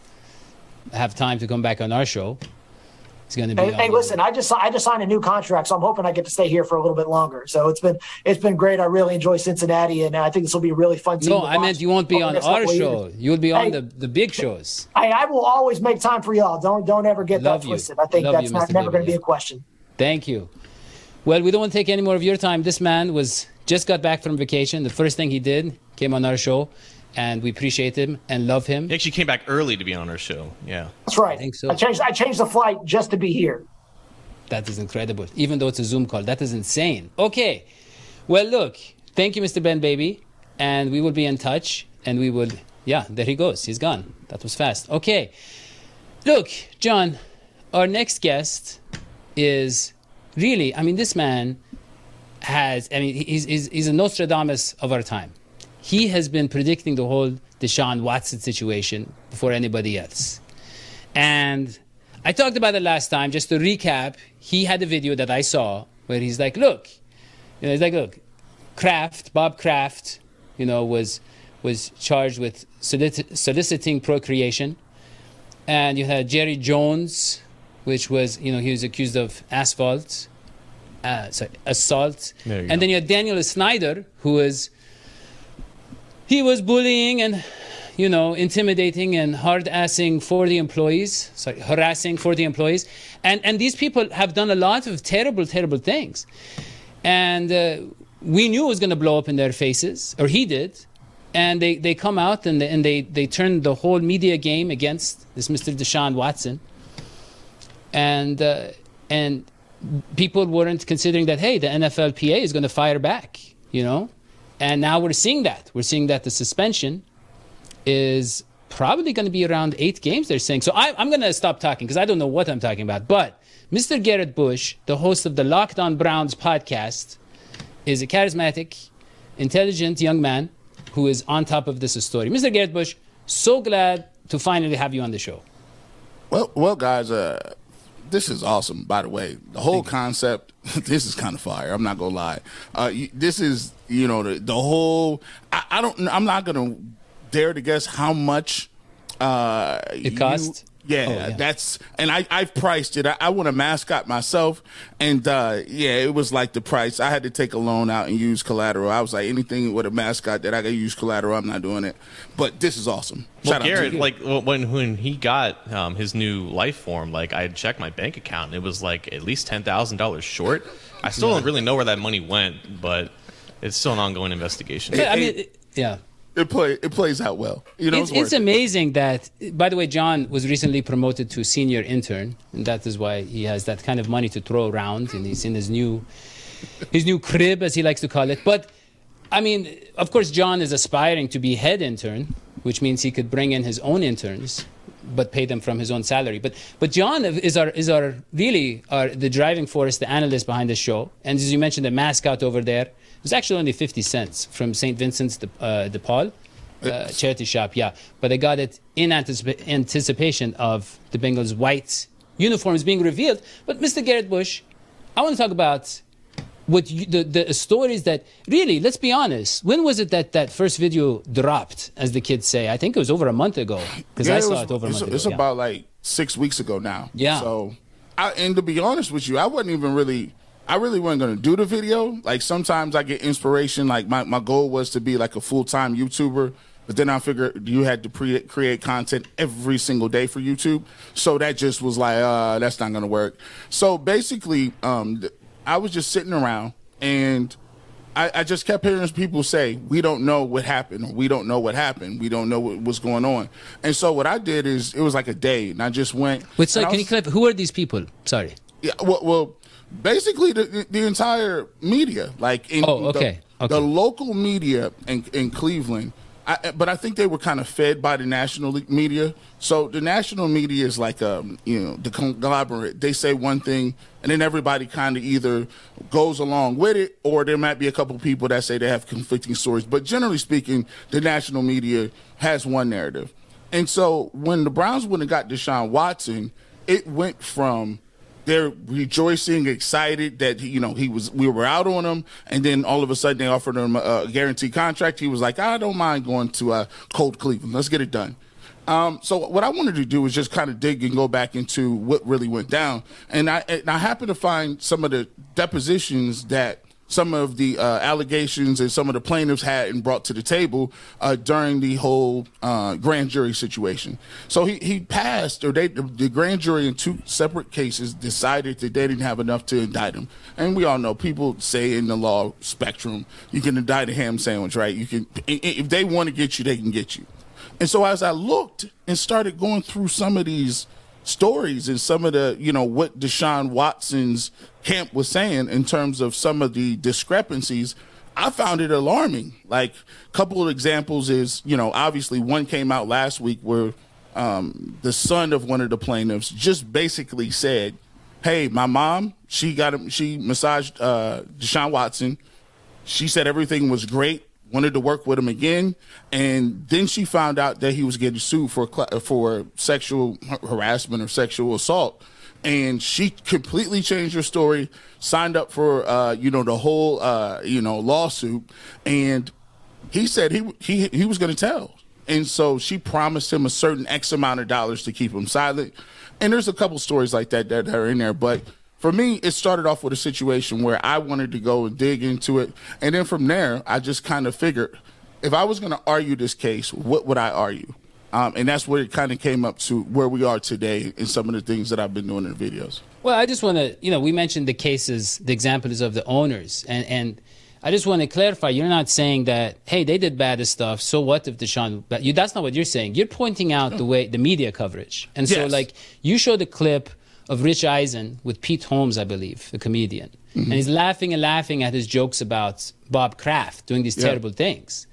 have time to come back on our show. He's going to be.
Hey, hey listen, I just I just signed a new contract, so I'm hoping I get to stay here for a little bit longer. So it's been it's been great. I really enjoy Cincinnati, and I think this will be a really fun team.
No, I meant you won't be on our show.
Years.
You'll be on
hey,
the, the big shows.
I, I will always make time for y'all. Don't don't ever get
Love
that
you.
twisted. I think
Love
that's
you,
not
Mister
never going to
Baby.
be a question.
Thank you. Well, we don't want to take any more of your time. This man was just got back from vacation. The first thing he did came on our show, and we appreciate him and love him.
He actually came back early to be on our show. Yeah,
that's right.
I think so.
I changed I changed the flight just to be here.
That is incredible. Even though it's a Zoom call, that is insane. Okay. Well, look, thank you, Mister Ben Baby, and we will be in touch. And we will. Yeah, there he goes. He's gone. That was fast. Okay. Look, John, our next guest is. Really, I mean, this man has, I mean, he's, he's, he's a Nostradamus of our time. He has been predicting the whole Deshaun Watson situation before anybody else. And I talked about it last time. Just to recap, he had a video that I saw where he's like, look, you know, he's like, look, Kraft, Bob Kraft, you know, was, was charged with solic- soliciting procreation. And you had Jerry Jones, which was, you know, he was accused of asphalt, uh, sorry, assault. And go. Then you had Daniel Snyder, who was, he was bullying and, you know, intimidating and hard-assing for the employees, sorry, harassing for the employees. And and these people have done a lot of terrible, terrible things. And uh, we knew it was going to blow up in their faces, or he did. And they, they come out and they, and they, they turn the whole media game against this Mister Deshaun Watson. And uh, and people weren't considering that, hey, the N F L P A is going to fire back, you know? And now we're seeing that. We're seeing that the suspension is probably going to be around eight games, they're saying. So I, I'm going to stop talking because I don't know what I'm talking about. But Mister Garrett Bush, the host of the Locked On Browns podcast, is a charismatic, intelligent young man who is on top of this story. Mister Garrett Bush, so glad to finally have you on the show.
Well, well, guys, uh, this is awesome, by the way. The whole concept, this is kind of fire. I'm not going to lie. Uh, you, this is, you know, the, the whole, I, I don't. I'm not gonna dare to guess how much uh,
it cost.
Yeah,
oh, yeah,
that's and I I've priced it. I, I want a mascot myself, and uh, yeah, it was like the price. I had to take a loan out and use collateral. I was like, anything with a mascot that I can use collateral, I'm not doing it. But this is awesome.
Well,
Shout
Garrett,
out to you.
like when when he got um, his new life form, like I checked my bank account, and it was like at least ten thousand dollars short. I still yeah. don't really know where that money went, but it's still an ongoing investigation.
Yeah, I mean, it, yeah.
It play it plays out well. You know,
it's,
it's,
it's amazing that. By the way, John was recently promoted to senior intern, and that is why he has that kind of money to throw around, and he's in his new, his new crib, as he likes to call it. But, I mean, of course, John is aspiring to be head intern, which means he could bring in his own interns, but pay them from his own salary. But but John is our is our really our the driving force, the analyst behind the show, and as you mentioned, the mascot over there. It was actually only fifty cents from Saint Vincent's de, uh, de Paul uh, charity shop, yeah. But they got it in anticip- anticipation of the Bengals' white uniforms being revealed. But Mister Garrett Bush, I want to talk about what you, the, the stories that, really, let's be honest, when was it that that first video dropped, as the kids say? I think it was over a month ago, because
yeah,
I
it
saw
was,
it over a
it's,
month ago.
It's
yeah.
about like six weeks ago now.
Yeah.
So, I, and to be honest with you, I wasn't even really... I really wasn't going to do the video. Like, sometimes I get inspiration. Like, my, my goal was to be, like, a full-time YouTuber. But then I figured you had to pre- create content every single day for YouTube. So that just was like, uh, that's not going to work. So, basically, um, th- I was just sitting around, and I, I just kept hearing people say, we don't know what happened, or we don't know what happened. We don't know what, what's going on. And so what I did is, it was like a day, and I just went.
Wait, sorry, can
was,
you clarify? Who are these people? Sorry.
Yeah, well... well basically, the, the entire media, like in
oh, okay.
The,
okay.
the local media in, in Cleveland, I, but I think they were kind of fed by the national media. So the national media is like, um, you know, the conglomerate. They say one thing, and then everybody kind of either goes along with it, or there might be a couple people that say they have conflicting stories. But generally speaking, the national media has one narrative. And so when the Browns went and got Deshaun Watson, it went from they're rejoicing, excited that, you know, he was, we were out on him. And then all of a sudden they offered him a guaranteed contract. He was like, I don't mind going to uh, cold Cleveland. Let's get it done. Um, so what I wanted to do was just kind of dig and go back into what really went down. And I, and I happened to find some of the depositions that some of the uh, allegations and some of the plaintiffs had and brought to the table uh, during the whole uh, grand jury situation. So he, he passed, or they, the grand jury in two separate cases decided that they didn't have enough to indict him. And we all know, people say in the law spectrum, you can indict a ham sandwich, right? You can, if they want to get you, they can get you. And so as I looked and started going through some of these stories and some of the, you know, what Deshaun Watson's camp was saying in terms of some of the discrepancies, I found it alarming. Like, a couple of examples is, you know, obviously one came out last week where um, the son of one of the plaintiffs just basically said, hey, my mom, she got him, she massaged uh, Deshaun Watson. She said everything was great, wanted to work with him again, and then she found out that he was getting sued for for sexual harassment or sexual assault. And she completely changed her story, signed up for, uh, you know, the whole, uh, you know, lawsuit. And he said he he he was going to tell. And so she promised him a certain X amount of dollars to keep him silent. And there's a couple stories like that that are in there. But for me, it started off with a situation where I wanted to go and dig into it. And then from there, I just kind of figured, if I was going to argue this case, what would I argue? Um, and that's where it kind of came up to where we are today in some of the things that I've been doing in the videos.
Well, I just want to, you know, we mentioned the cases, the examples of the owners. And, and I just want to clarify, you're not saying that, hey, they did bad stuff, so what if Deshaun, but you, that's not what you're saying. You're pointing out the way, the media coverage. And so,
Yes.
like, you showed a clip of Rich Eisen with Pete Holmes, I believe, the comedian. Mm-hmm. And he's laughing and laughing at his jokes about Bob Kraft doing these
Yeah.
terrible things.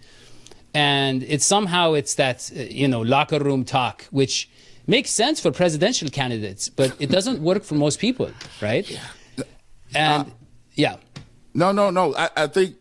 And it's somehow it's that, uh, you know, locker room talk, which makes sense for presidential candidates, but it doesn't work for most people, right? Yeah. And, uh, yeah.
No, no, no. I, I think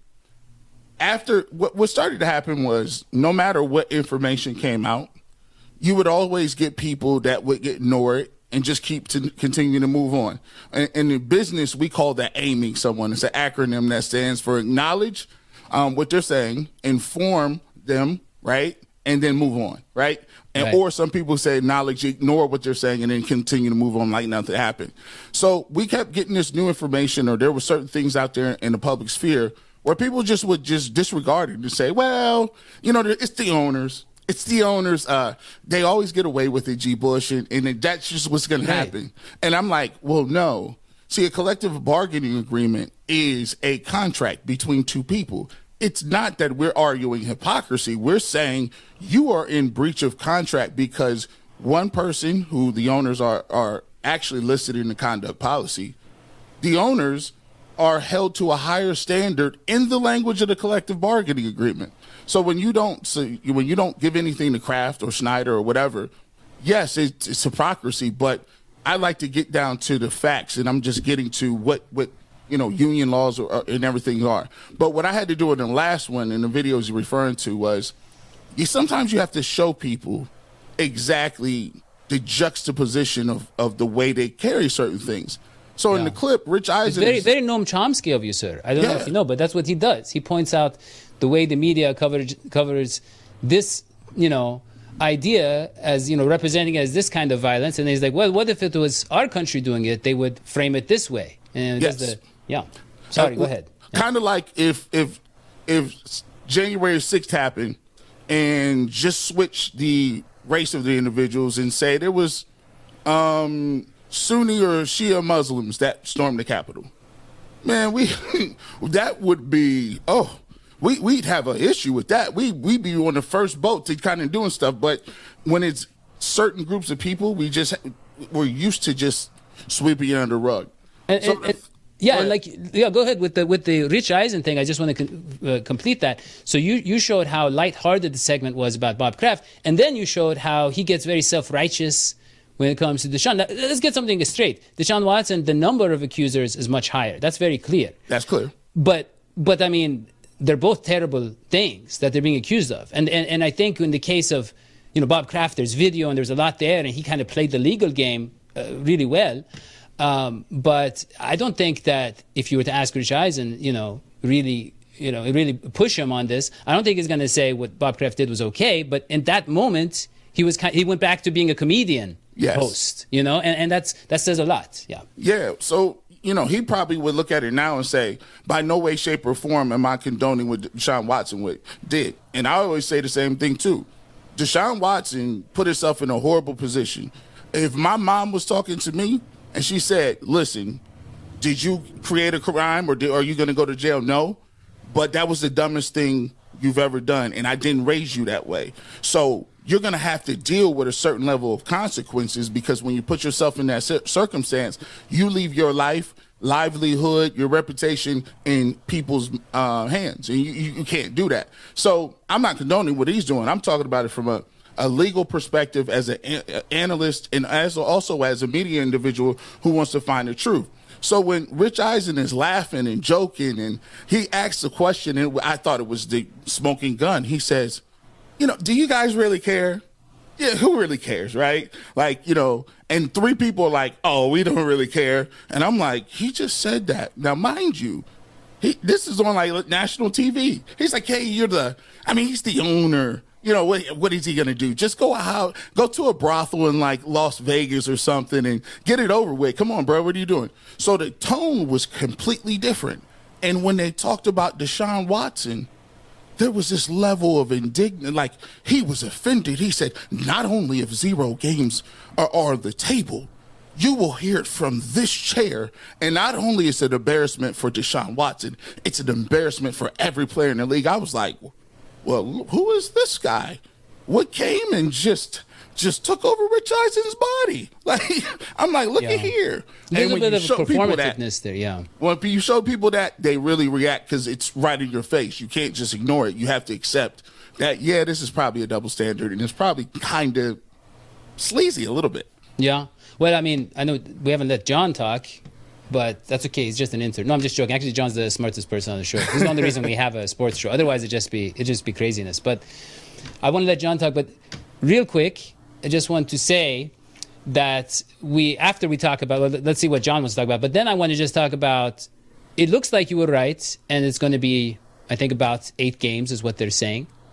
after what, what started to happen was no matter what information came out, you would always get people that would ignore it and just keep to continue to move on. In, in the business, we call that aiming someone. It's an acronym that stands for acknowledge um, what they're saying, inform them, right? And then move on, right? And
Right.
or some people say knowledge, ignore what they're saying, and then continue to move on like nothing happened. So we kept getting this new information, or there were certain things out there in the public sphere where people just would just disregard it and say, well, you know, it's the owners. It's the owners. Uh, they always get away with it, G. Bush, and, and that's just what's going
Right.
to happen. And I'm like, well, no. See, a collective bargaining agreement is a contract between two people. It's not that we're arguing hypocrisy. We're saying you are in breach of contract because one person, who the owners are, are actually listed in the conduct policy, the owners are held to a higher standard in the language of the collective bargaining agreement. So when you don't so when you don't give anything to Kraft or Schneider or whatever, yes, it's, it's hypocrisy, but I like to get down to the facts, and I'm just getting to what, what you know, union laws are, and everything are. But what I had to do in the last one, in the videos you're referring to, was you sometimes you have to show people exactly the juxtaposition of, of the way they carry certain things. So in
Yeah.
the clip, Rich
It's
Eisen
very,
is-
very Noam Chomsky of you, sir. I don't know
Yeah.
if you know, but that's what he does. He points out the way the media coverage covers this, you know, idea as, you know, representing it as this kind of violence, and he's like, well, what if it was our country doing it? They would frame it this way. And
Yes.
just the, yeah. Sorry,
Uh,
go ahead.
Kind of like if if if January sixth happened and just switch the race of the individuals and say there was um, Sunni or Shia Muslims that stormed the Capitol. Man, we that would be oh. We we'd have an issue with that. We we'd be on the first boat to kind of doing stuff. But when it's certain groups of people, we just we're used to just sweeping it under the rug.
And,
So-
and- and- yeah,
Go
and
ahead.
like yeah, go ahead with the with the Rich Eisen thing. I just want to con- uh, complete that. So you you showed how lighthearted the segment was about Bob Kraft, and then you showed how he gets very self-righteous when it comes to Deshaun. Now, let's get something straight. Deshaun Watson, the number of accusers is much higher. That's very clear.
That's clear.
But but I mean, they're both terrible things that they're being accused of. And and, and I think in the case of, you know, Bob Kraft, there's video and there's a lot there, and he kind of played the legal game uh, really well. Um, but I don't think that if you were to ask Rich Eisen, you know, really, you know, really push him on this, I don't think he's going to say what Bob Kraft did was okay. But in that moment, he was kind, he went back to being a comedian
Yes.
host, you know, and, and that's that says a lot. Yeah.
Yeah. So, you know, he probably would look at it now and say, by no way, shape, or form am I condoning what Deshaun Watson would, did. And I always say the same thing, too. Deshaun Watson put himself in a horrible position. If my mom was talking to me and she said, listen, did you create a crime or did, are you going to go to jail? No. But that was the dumbest thing you've ever done, and I didn't raise you that way. So you're going to have to deal with a certain level of consequences, because when you put yourself in that cir- circumstance, you leave your life, livelihood, your reputation in people's uh, hands, and you, you, you can't do that. So I'm not condoning what he's doing. I'm talking about it from a, a legal perspective as an a- analyst and as also as a media individual who wants to find the truth. So when Rich Eisen is laughing and joking and he asks a question, and I thought it was the smoking gun, he says, you know, do you guys really care? Yeah, who really cares, right? Like, you know, and three people are like, oh, we don't really care. And I'm like, he just said that. Now, mind you, he, this is on like national T V. He's like, hey, you're the, I mean, he's the owner. You know, what, what is he going to do? Just go out, go to a brothel in like Las Vegas or something and get it over with. Come on, bro, what are you doing? So the tone was completely different. And when they talked about Deshaun Watson, there was this level of indignant, like he was offended. He said, not only if zero games are on the table, you will hear it from this chair. And not only is it an embarrassment for Deshaun Watson, it's an embarrassment for every player in the league. I was like, well, who is this guy? What came and just just took over Rich Eisen's body? Like, I'm like, look
Yeah.
at here.
There's
And
a
when
bit
you
of
show people that,
performativeness there, yeah.
when you show people that, they really react because it's right in your face. You can't just ignore it. You have to accept that, yeah, this is probably a double standard, and it's probably kind of sleazy a little bit.
Yeah. Well, I mean, I know we haven't let John talk, but that's okay. He's just an intern. No, I'm just joking. Actually, John's the smartest person on the show. He's the only reason we have a sports show. Otherwise, it'd just be, it'd just be craziness. But I want to let John talk. But real quick, I just want to say that we, after we talk about, well, let's see what John wants to talk about. But then I want to just talk about, it looks like you were right, and it's going to be, I think, about eight games is what they're saying.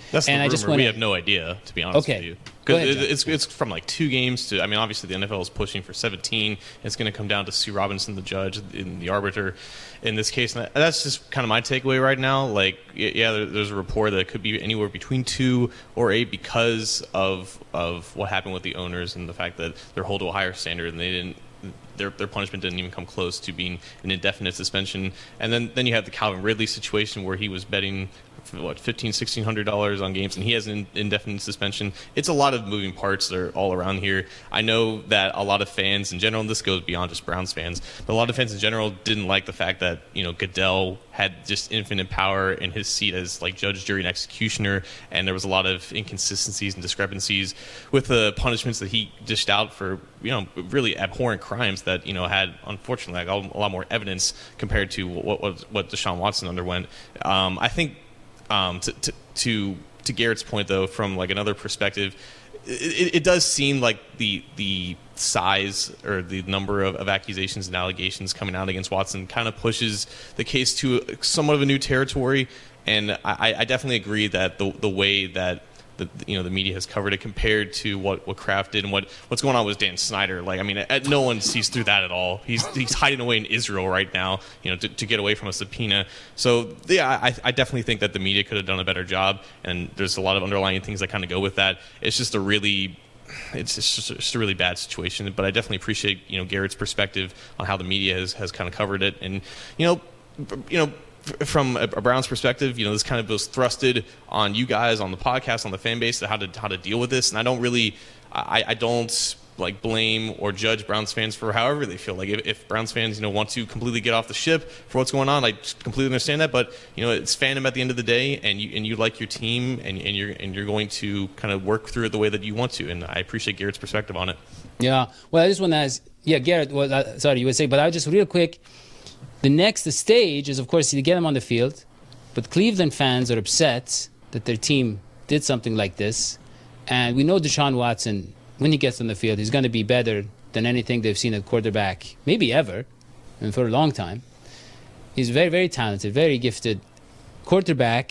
That's
and
the
I
rumor.
just wanna,
we have no idea, to be honest
okay.
with you.
Go ahead,
Because
John.
it's it's from like two games to. I mean, obviously the N F L is pushing for seventeen. It's going to come down to Sue Robinson, the judge, and the arbiter in this case. And that's just kind of my takeaway right now. Like, yeah, there, there's a report that it could be anywhere between two or eight because of of what happened with the owners and the fact that they're held to a higher standard and they didn't. Their, their punishment didn't even come close to being an indefinite suspension. And then, then you have the Calvin Ridley situation where he was betting, what, fifteen hundred dollars, sixteen hundred dollars on games, and he has an indefinite suspension. It's a lot of moving parts that are all around here. I know that a lot of fans in general, and this goes beyond just Browns fans, but a lot of fans in general didn't like the fact that, you know, Goodell had just infinite power in his seat as like judge, jury, and executioner, and there was a lot of inconsistencies and discrepancies with the punishments that he dished out for, you know, really abhorrent crimes that, you know, had unfortunately like a lot more evidence compared to what what, what Deshaun Watson underwent. Um, I think um, to, to to to Garrett's point though, from like another perspective, it, it does seem like the the size or the number of, of accusations and allegations coming out against Watson kind of pushes the case to somewhat of a new territory. And I, I definitely agree that the the way that the you know the media has covered it compared to what, what Kraft did and what, what's going on with Dan Snyder. Like, I mean, at, no one sees through that at all. He's he's hiding away in Israel right now, you know, to, to get away from a subpoena. So yeah, I, I definitely think that the media could have done a better job, and there's a lot of underlying things that kind of go with that. It's just a really It's just, it's just a really bad situation, but I definitely appreciate, you know, Garrett's perspective on how the media has, has kind of covered it. And, you know, you know, from a, a Browns perspective, you know, this kind of was thrusted on you guys on the podcast, on the fan base, how to how to deal with this. And I don't really, I, I don't like blame or judge Browns fans for however they feel. Like if, if Browns fans, you know, want to completely get off the ship for what's going on, I completely understand that. But you know, it's fandom at the end of the day, and you and you like your team, and, and you're and you're going to kind of work through it the way that you want to. And I appreciate Garrett's perspective on it.
Yeah. Well, I just want to ask. Yeah, Garrett. Well, uh, sorry, you would say, but I just real quick. The next stage is, of course, you get them on the field, but Cleveland fans are upset that their team did something like this, and we know Deshaun Watson, when he gets on the field, he's going to be better than anything they've seen at quarterback, maybe ever, and for a long time. He's very, very talented, very gifted quarterback,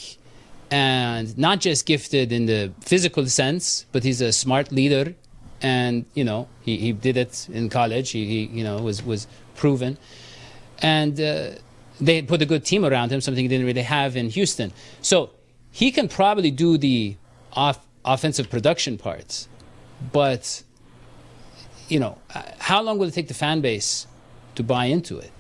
and not just gifted in the physical sense, but he's a smart leader, and you know he, he did it in college. He, he you know was was proven. And uh, they put a good team around him, something he didn't really have in Houston. So he can probably do the off- offensive production parts. But, you know, how long will it take the fan base to buy into it?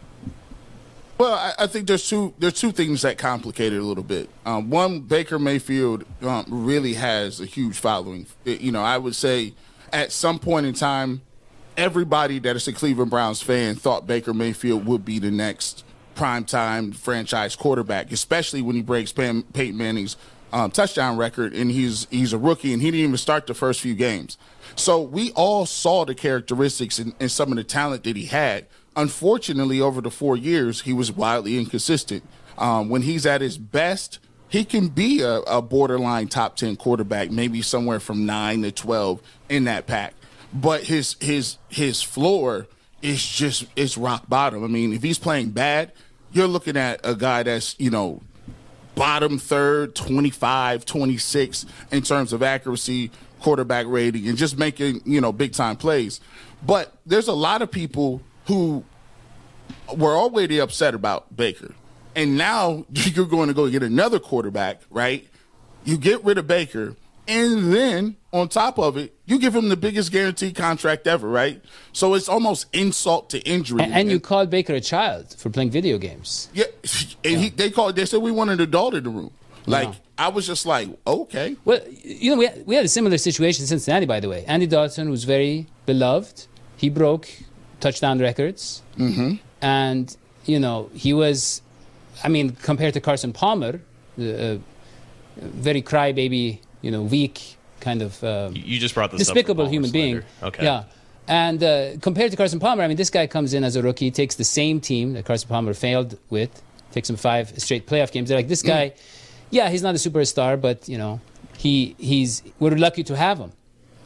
Well, I, I think there's two there's two things that complicate it a little bit. Um, one, Baker Mayfield um, really has a huge following. It, you know, I would say at some point in time, everybody that is a Cleveland Browns fan thought Baker Mayfield would be the next primetime franchise quarterback, especially when he breaks Pam, Peyton Manning's um, touchdown record, and he's he's a rookie, and he didn't even start the first few games. So we all saw the characteristics and, and some of the talent that he had. Unfortunately, over the four years, he was wildly inconsistent. Um, when he's at his best, he can be a, a borderline top ten quarterback, maybe somewhere from nine to twelve in that pack. But his his his floor is just it's rock bottom. I mean, if he's playing bad, you're looking at a guy that's, you know, bottom third, twenty-five, twenty-six in terms of accuracy, quarterback rating, and just making, you know, big time plays. But there's a lot of people who were already upset about Baker. And now you're going to go get another quarterback, right? You get rid of Baker, and then on top of it, you give him the biggest guaranteed contract ever, right? So it's almost insult to injury.
And, and you called Baker a child for playing video games.
Yeah, and yeah. He, they called. They said we wanted an adult in the room. Like, yeah. I was just like, okay.
Well, you know, we had, we had a similar situation in Cincinnati, by the way. Andy Dalton was very beloved. He broke touchdown records.
Mm-hmm.
And, you know, he was, I mean, compared to Carson Palmer, uh, very crybaby, you know, weak kind of uh,
you just brought this
despicable
up
human being.
Okay.
Yeah. And uh, compared to Carson Palmer, I mean, this guy comes in as a rookie, takes the same team that Carson Palmer failed with, takes him five straight playoff games. They're like, this guy, mm. yeah, he's not a superstar, but, you know, he he's we're lucky to have him.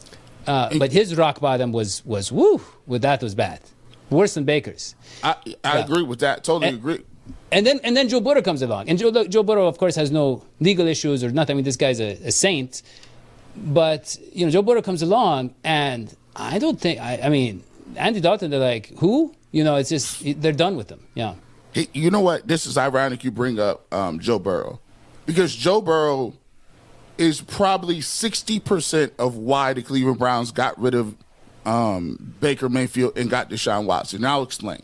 Uh, but his rock bottom was, was woo, well, that was bad. Worse than Baker's.
I, I
yeah.
agree with that. Totally
and,
agree.
And then and then Joe Burrow comes along. And Joe, Joe Burrow, of course, has no legal issues or nothing. I mean, this guy's a, a saint. But, you know, Joe Burrow comes along, and I don't think, I, I mean, Andy Dalton, they're like, who? You know, it's just, they're done with him. Yeah.
Hey, you know what? This is ironic you bring up um, Joe Burrow. Because Joe Burrow is probably sixty percent of why the Cleveland Browns got rid of um, Baker Mayfield and got Deshaun Watson. Now I'll explain.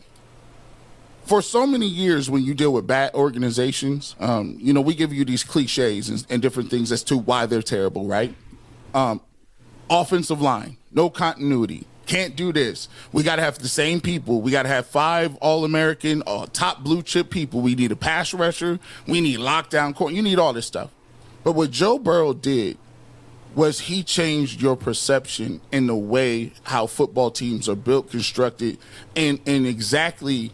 For so many years, when you deal with bad organizations, um, you know, we give you these cliches and, and different things as to why they're terrible, right? Um, offensive line, no continuity, can't do this. We got to have the same people. We got to have five All-American, uh, top blue chip people. We need a pass rusher. We need lockdown court. You need all this stuff. But what Joe Burrow did was he changed your perception in the way how football teams are built, constructed, and, and exactly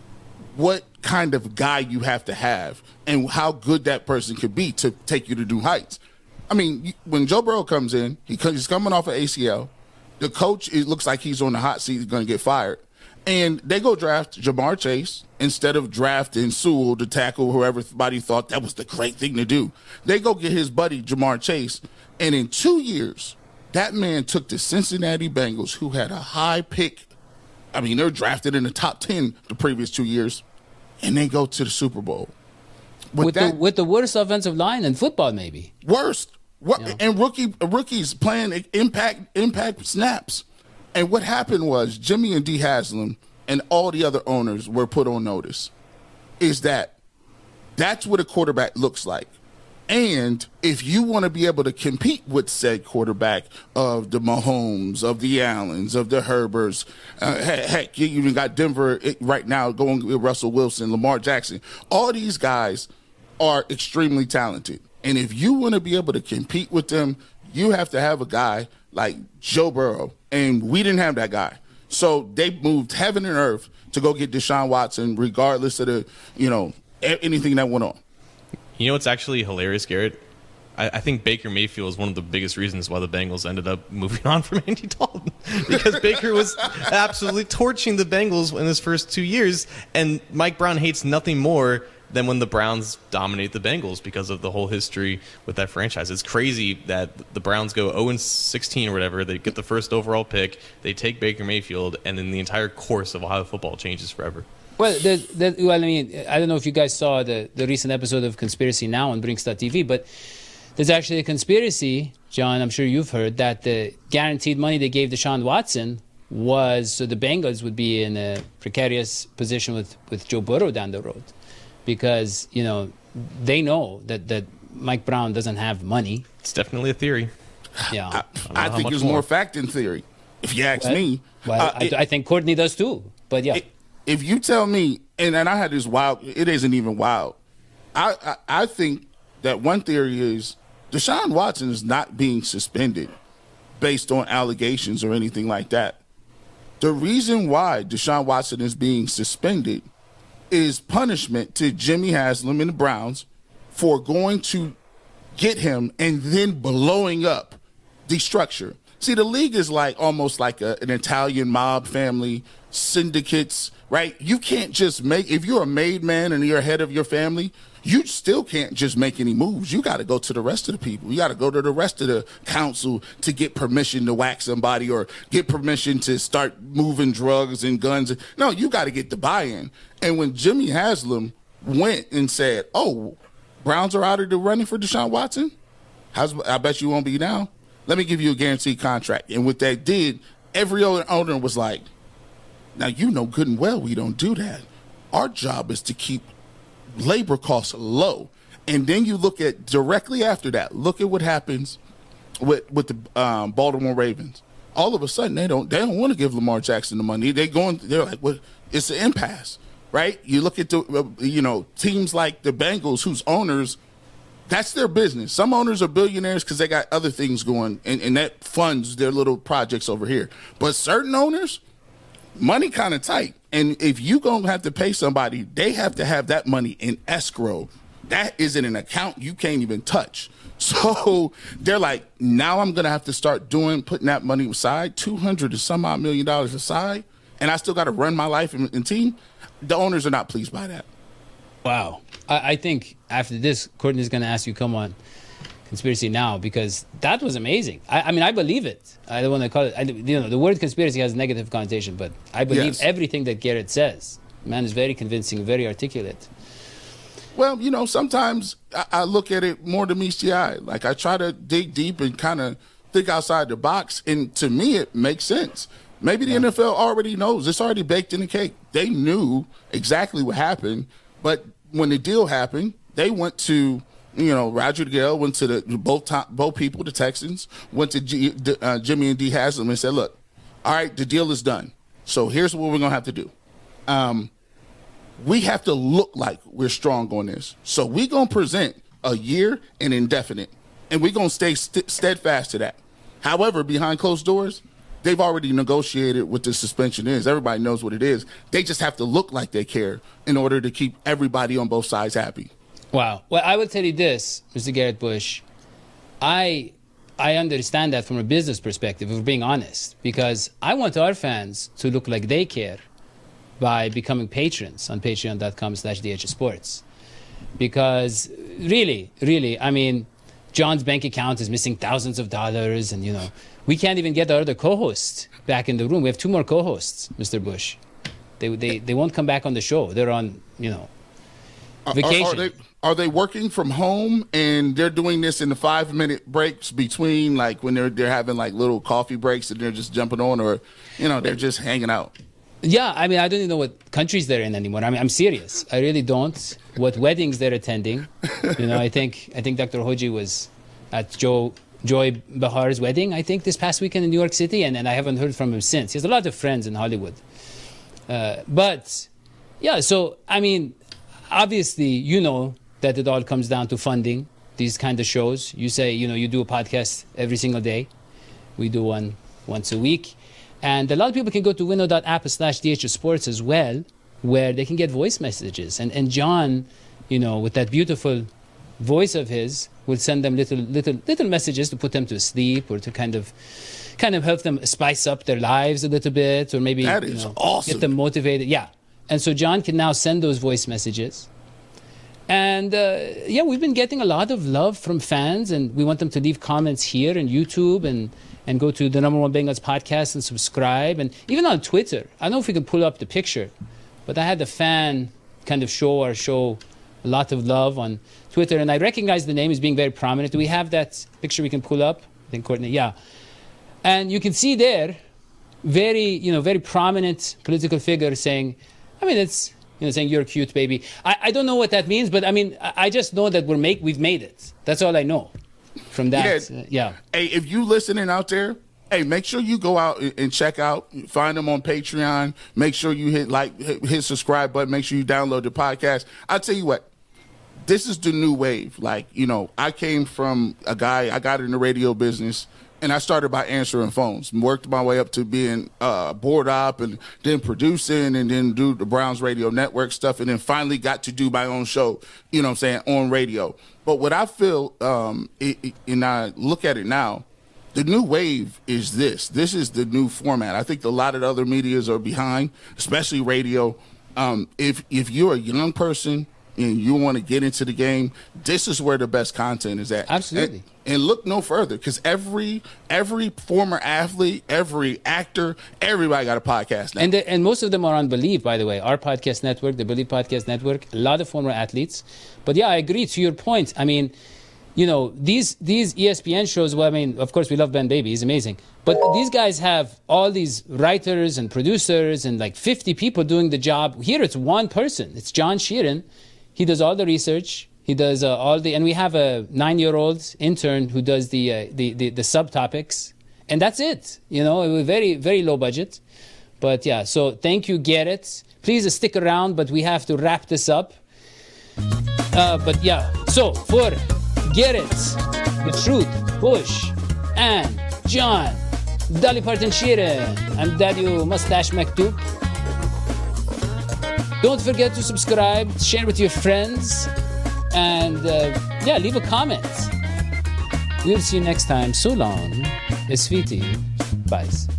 what kind of guy you have to have and how good that person could be to take you to new heights. I mean, when Joe Burrow comes in, he comes, he's coming off an A C L. The coach, it looks like he's on the hot seat, he's going to get fired. And they go draft Jamar Chase instead of drafting Sewell to tackle whoever everybody thought that was the great thing to do. They go get his buddy Jamar Chase. And in two years, that man took the Cincinnati Bengals, who had a high pick. I mean, they're drafted in the top ten the previous two years, and they go to the Super Bowl.
With, with, that, the, with the worst offensive line in football, maybe.
Worst. What,
yeah.
And rookie rookies playing impact impact snaps. And what happened was Jimmy and Dee Haslam and all the other owners were put on notice, is that that's what a quarterback looks like. And if you want to be able to compete with said quarterback of the Mahomes, of the Allens, of the Herberts, uh, heck, you even got Denver right now going with Russell Wilson, Lamar Jackson. All these guys are extremely talented. And if you want to be able to compete with them, you have to have a guy like Joe Burrow. And we didn't have that guy. So they moved heaven and earth to go get Deshaun Watson, regardless of the, you know, anything that went on.
You know what's actually hilarious, Garrett? I, I think Baker Mayfield is one of the biggest reasons why the Bengals ended up moving on from Andy Dalton. Because Baker was absolutely torching the Bengals in his first two years, and Mike Brown hates nothing more than when the Browns dominate the Bengals because of the whole history with that franchise. It's crazy that the Browns go oh and sixteen or whatever. They get the first overall pick. They take Baker Mayfield, and then the entire course of Ohio football changes forever.
Well, there's, there, well, I mean, I don't know if you guys saw the, the recent episode of Conspiracy Now on Brinks dot T V, but there's actually a conspiracy, John, I'm sure you've heard, that the guaranteed money they gave Deshaun Watson was so the Bengals would be in a precarious position with, with Joe Burrow down the road. Because, you know, they know that, that Mike Brown doesn't have money.
It's definitely a theory.
Yeah.
I, I, I think there's more. more fact than theory, if you ask
well,
me.
Well,
uh,
I,
it,
I think Courtney does too, but yeah.
It, if you tell me, and, and I had this wild, it isn't even wild. I, I, I think that one theory is Deshaun Watson is not being suspended based on allegations or anything like that. The reason why Deshaun Watson is being suspended is punishment to Jimmy Haslam and the Browns for going to get him and then blowing up the structure. See, the league is like almost like a, an Italian mob family, syndicates, right? You can't just make, if you're a made man and you're head of your family, you still can't just make any moves. You got to go to the rest of the people. You got to go to the rest of the council to get permission to whack somebody or get permission to start moving drugs and guns. No, you got to get the buy-in. And when Jimmy Haslam went and said, oh, Browns are out of the running for Deshaun Watson, how's, I bet you won't be now. Let me give you a guaranteed contract. And what that did, every owner was like, now you know good and well we don't do that. Our job is to keep labor costs low. And then you look at directly after that, look at what happens with with the um, Baltimore Ravens. All of a sudden they don't they don't want to give Lamar Jackson the money. They going they're like, well, it's an impasse, right? You look at the uh, you know teams like the Bengals, whose owners, that's their business. Some owners are billionaires because they got other things going, and, and that funds their little projects over here. But certain owners, money kind of tight. And if you going to have to pay somebody, they have to have that money in escrow. That is in an account you can't even touch. So they're like, now I'm going to have to start doing, putting that money aside, two hundred to some odd million dollars aside, and I still got to run my life and, and team. The owners are not pleased by that.
Wow. I, I think after this, Courtney's going to ask you, come on, conspiracy now, because that was amazing. I, I mean, I believe it. I don't want to call it, I, you know, the word conspiracy has negative connotation, but I believe
Yes.
everything that Garrett says. Man is very convincing, very articulate.
Well, you know, sometimes I, I look at it more than meets the eye. Like, I try to dig deep and kind of think outside the box, and to me, it makes sense. Maybe the yeah. N F L already knows. It's already baked in the cake. They knew exactly what happened, but when the deal happened, they went to, you know, Roger Goodell went to the both top, both people, the Texans, went to G, uh, Jimmy and Dee Haslam and said, look, all right, the deal is done. So here's what we're going to have to do. Um, we have to look like we're strong on this. So we're going to present a year and indefinite, and we're going to stay st- steadfast to that. However, behind closed doors, they've already negotiated what the suspension is. Everybody knows what it is. They just have to look like they care in order to keep everybody on both sides happy.
Wow. Well, I will tell you this, Mister Garrett Bush. I I understand that from a business perspective, if we're being honest, because I want our fans to look like they care by becoming patrons on patreon.com slash DH Sports. Because really, really, I mean, John's bank account is missing thousands of dollars, and, you know, we can't even get our other co-host back in the room. We have two more co-hosts, Mister Bush. They they they won't come back on the show. They're on, you know, vacation.
Are, are, they, are they working from home, and they're doing this in the five-minute breaks between, like, when they're they're having, like, little coffee breaks and they're just jumping on, or, you know, they're just hanging out?
Yeah, I mean, I don't even know what countries they're in anymore. I mean, I'm serious. I really don't. What weddings they're attending. You know, I think I think Doctor Hoji was at Joe Joy Bahar's wedding, I think, this past weekend in New York City, and, and I haven't heard from him since. He has a lot of friends in Hollywood. Uh, but, yeah, so, I mean, obviously, you know that it all comes down to funding these kind of shows. You say, you know, you do a podcast every single day. We do one once a week. And a lot of people can go to winnow.app slash DH Sports as well, where they can get voice messages. And and John, you know, with that beautiful voice of his, will send them little little little messages to put them to sleep, or to kind of kind of help them spice up their lives a little bit, or maybe
that is
you know,
awesome.
Get them motivated. Yeah. And so John can now send those voice messages. And uh, yeah, we've been getting a lot of love from fans, and we want them to leave comments here on YouTube, and and go to the Number One Bengals podcast and subscribe. And even on Twitter, I don't know if we can pull up the picture, but I had a fan kind of show our show a lot of love on Twitter, and I recognize the name as being very prominent. Do we have that picture we can pull up? I think Courtney, yeah. And you can see there, very, you know, very prominent political figure saying, I mean, it's, you know, saying you're cute, baby. I, I don't know what that means, but I mean, I, I just know that we're make we've made it. That's all I know from that.
Yeah.
Uh, yeah.
Hey, if you listening out there, hey, make sure you go out and check out, find them on Patreon. Make sure you hit like, hit, hit subscribe button. Make sure you download the podcast. I'll tell you what, this is the new wave. Like, you know, I came from a guy, I got in the radio business, and I started by answering phones, worked my way up to being uh, board op, and then producing, and then do the Browns Radio Network stuff, and then finally got to do my own show, you know what I'm saying, on radio. But what I feel, um, it, it, and I look at it now, the new wave is this. This is the new format. I think a lot of the other medias are behind, especially radio. Um, if if you're a young person and you want to get into the game, this is where the best content is at.
Absolutely.
And, and look no further, because every every former athlete, every actor, everybody got a podcast now.
And the, and most of them are on Believe, by the way. Our podcast network, the Believe Podcast Network, a lot of former athletes. But yeah, I agree to your point. I mean, you know, these these E S P N shows, well, I mean, of course, we love Ben Baby. He's amazing. But these guys have all these writers and producers and like fifty people doing the job. Here it's one person. It's John Sheeran. He does all the research. He does uh, all the, and we have a nine-year-old intern who does the, uh, the the the subtopics, and that's it. You know, it was very very low budget, but yeah. So thank you, Garrett. Please uh, stick around, but we have to wrap this up. Uh, but yeah, so for Garrett, the Truth, Bush, and John, Dolly Parton Sheeran, I'm Dario Mustache Maktoub. Don't forget to subscribe, share with your friends, and uh, yeah, leave a comment. We'll see you next time. So long. Esviti. Bye.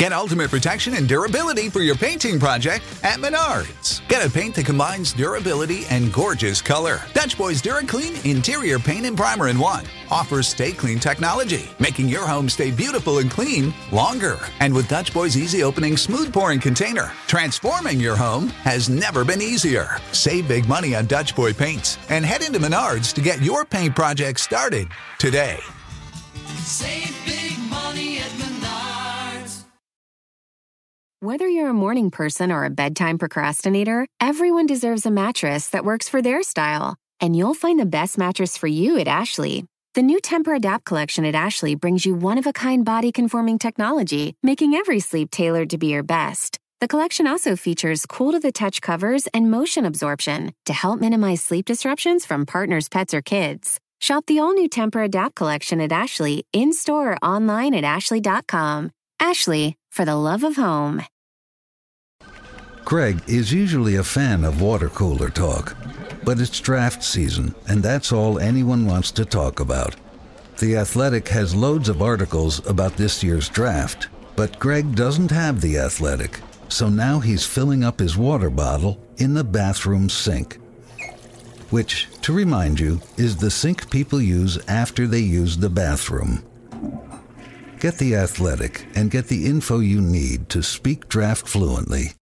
Get ultimate protection and durability for your painting project at Menards. Get a paint that combines durability and gorgeous color. Dutch Boy's DuraClean Interior Paint and Primer in One offers Stay Clean technology, making your home stay beautiful and clean longer. And with Dutch Boy's easy opening, smooth pouring container, transforming your home has never been easier. Save big money on Dutch Boy paints and head into Menards to get your paint project started today.
Save big money at Menards.
Whether you're a morning person or a bedtime procrastinator, everyone deserves a mattress that works for their style. And you'll find the best mattress for you at Ashley. The new Tempur-Adapt collection at Ashley brings you one-of-a-kind body-conforming technology, making every sleep tailored to be your best. The collection also features cool-to-the-touch covers and motion absorption to help minimize sleep disruptions from partners, pets, or kids. Shop the all-new Tempur-Adapt collection at Ashley, in-store or online at ashley dot com. Ashley, for the love of home.
Greg is usually a fan of water cooler talk, but it's draft season, and that's all anyone wants to talk about. The Athletic has loads of articles about this year's draft, but Greg doesn't have The Athletic, so now he's filling up his water bottle in the bathroom sink. Which, to remind you, is the sink people use after they use the bathroom. Get The Athletic and get the info you need to speak draft fluently.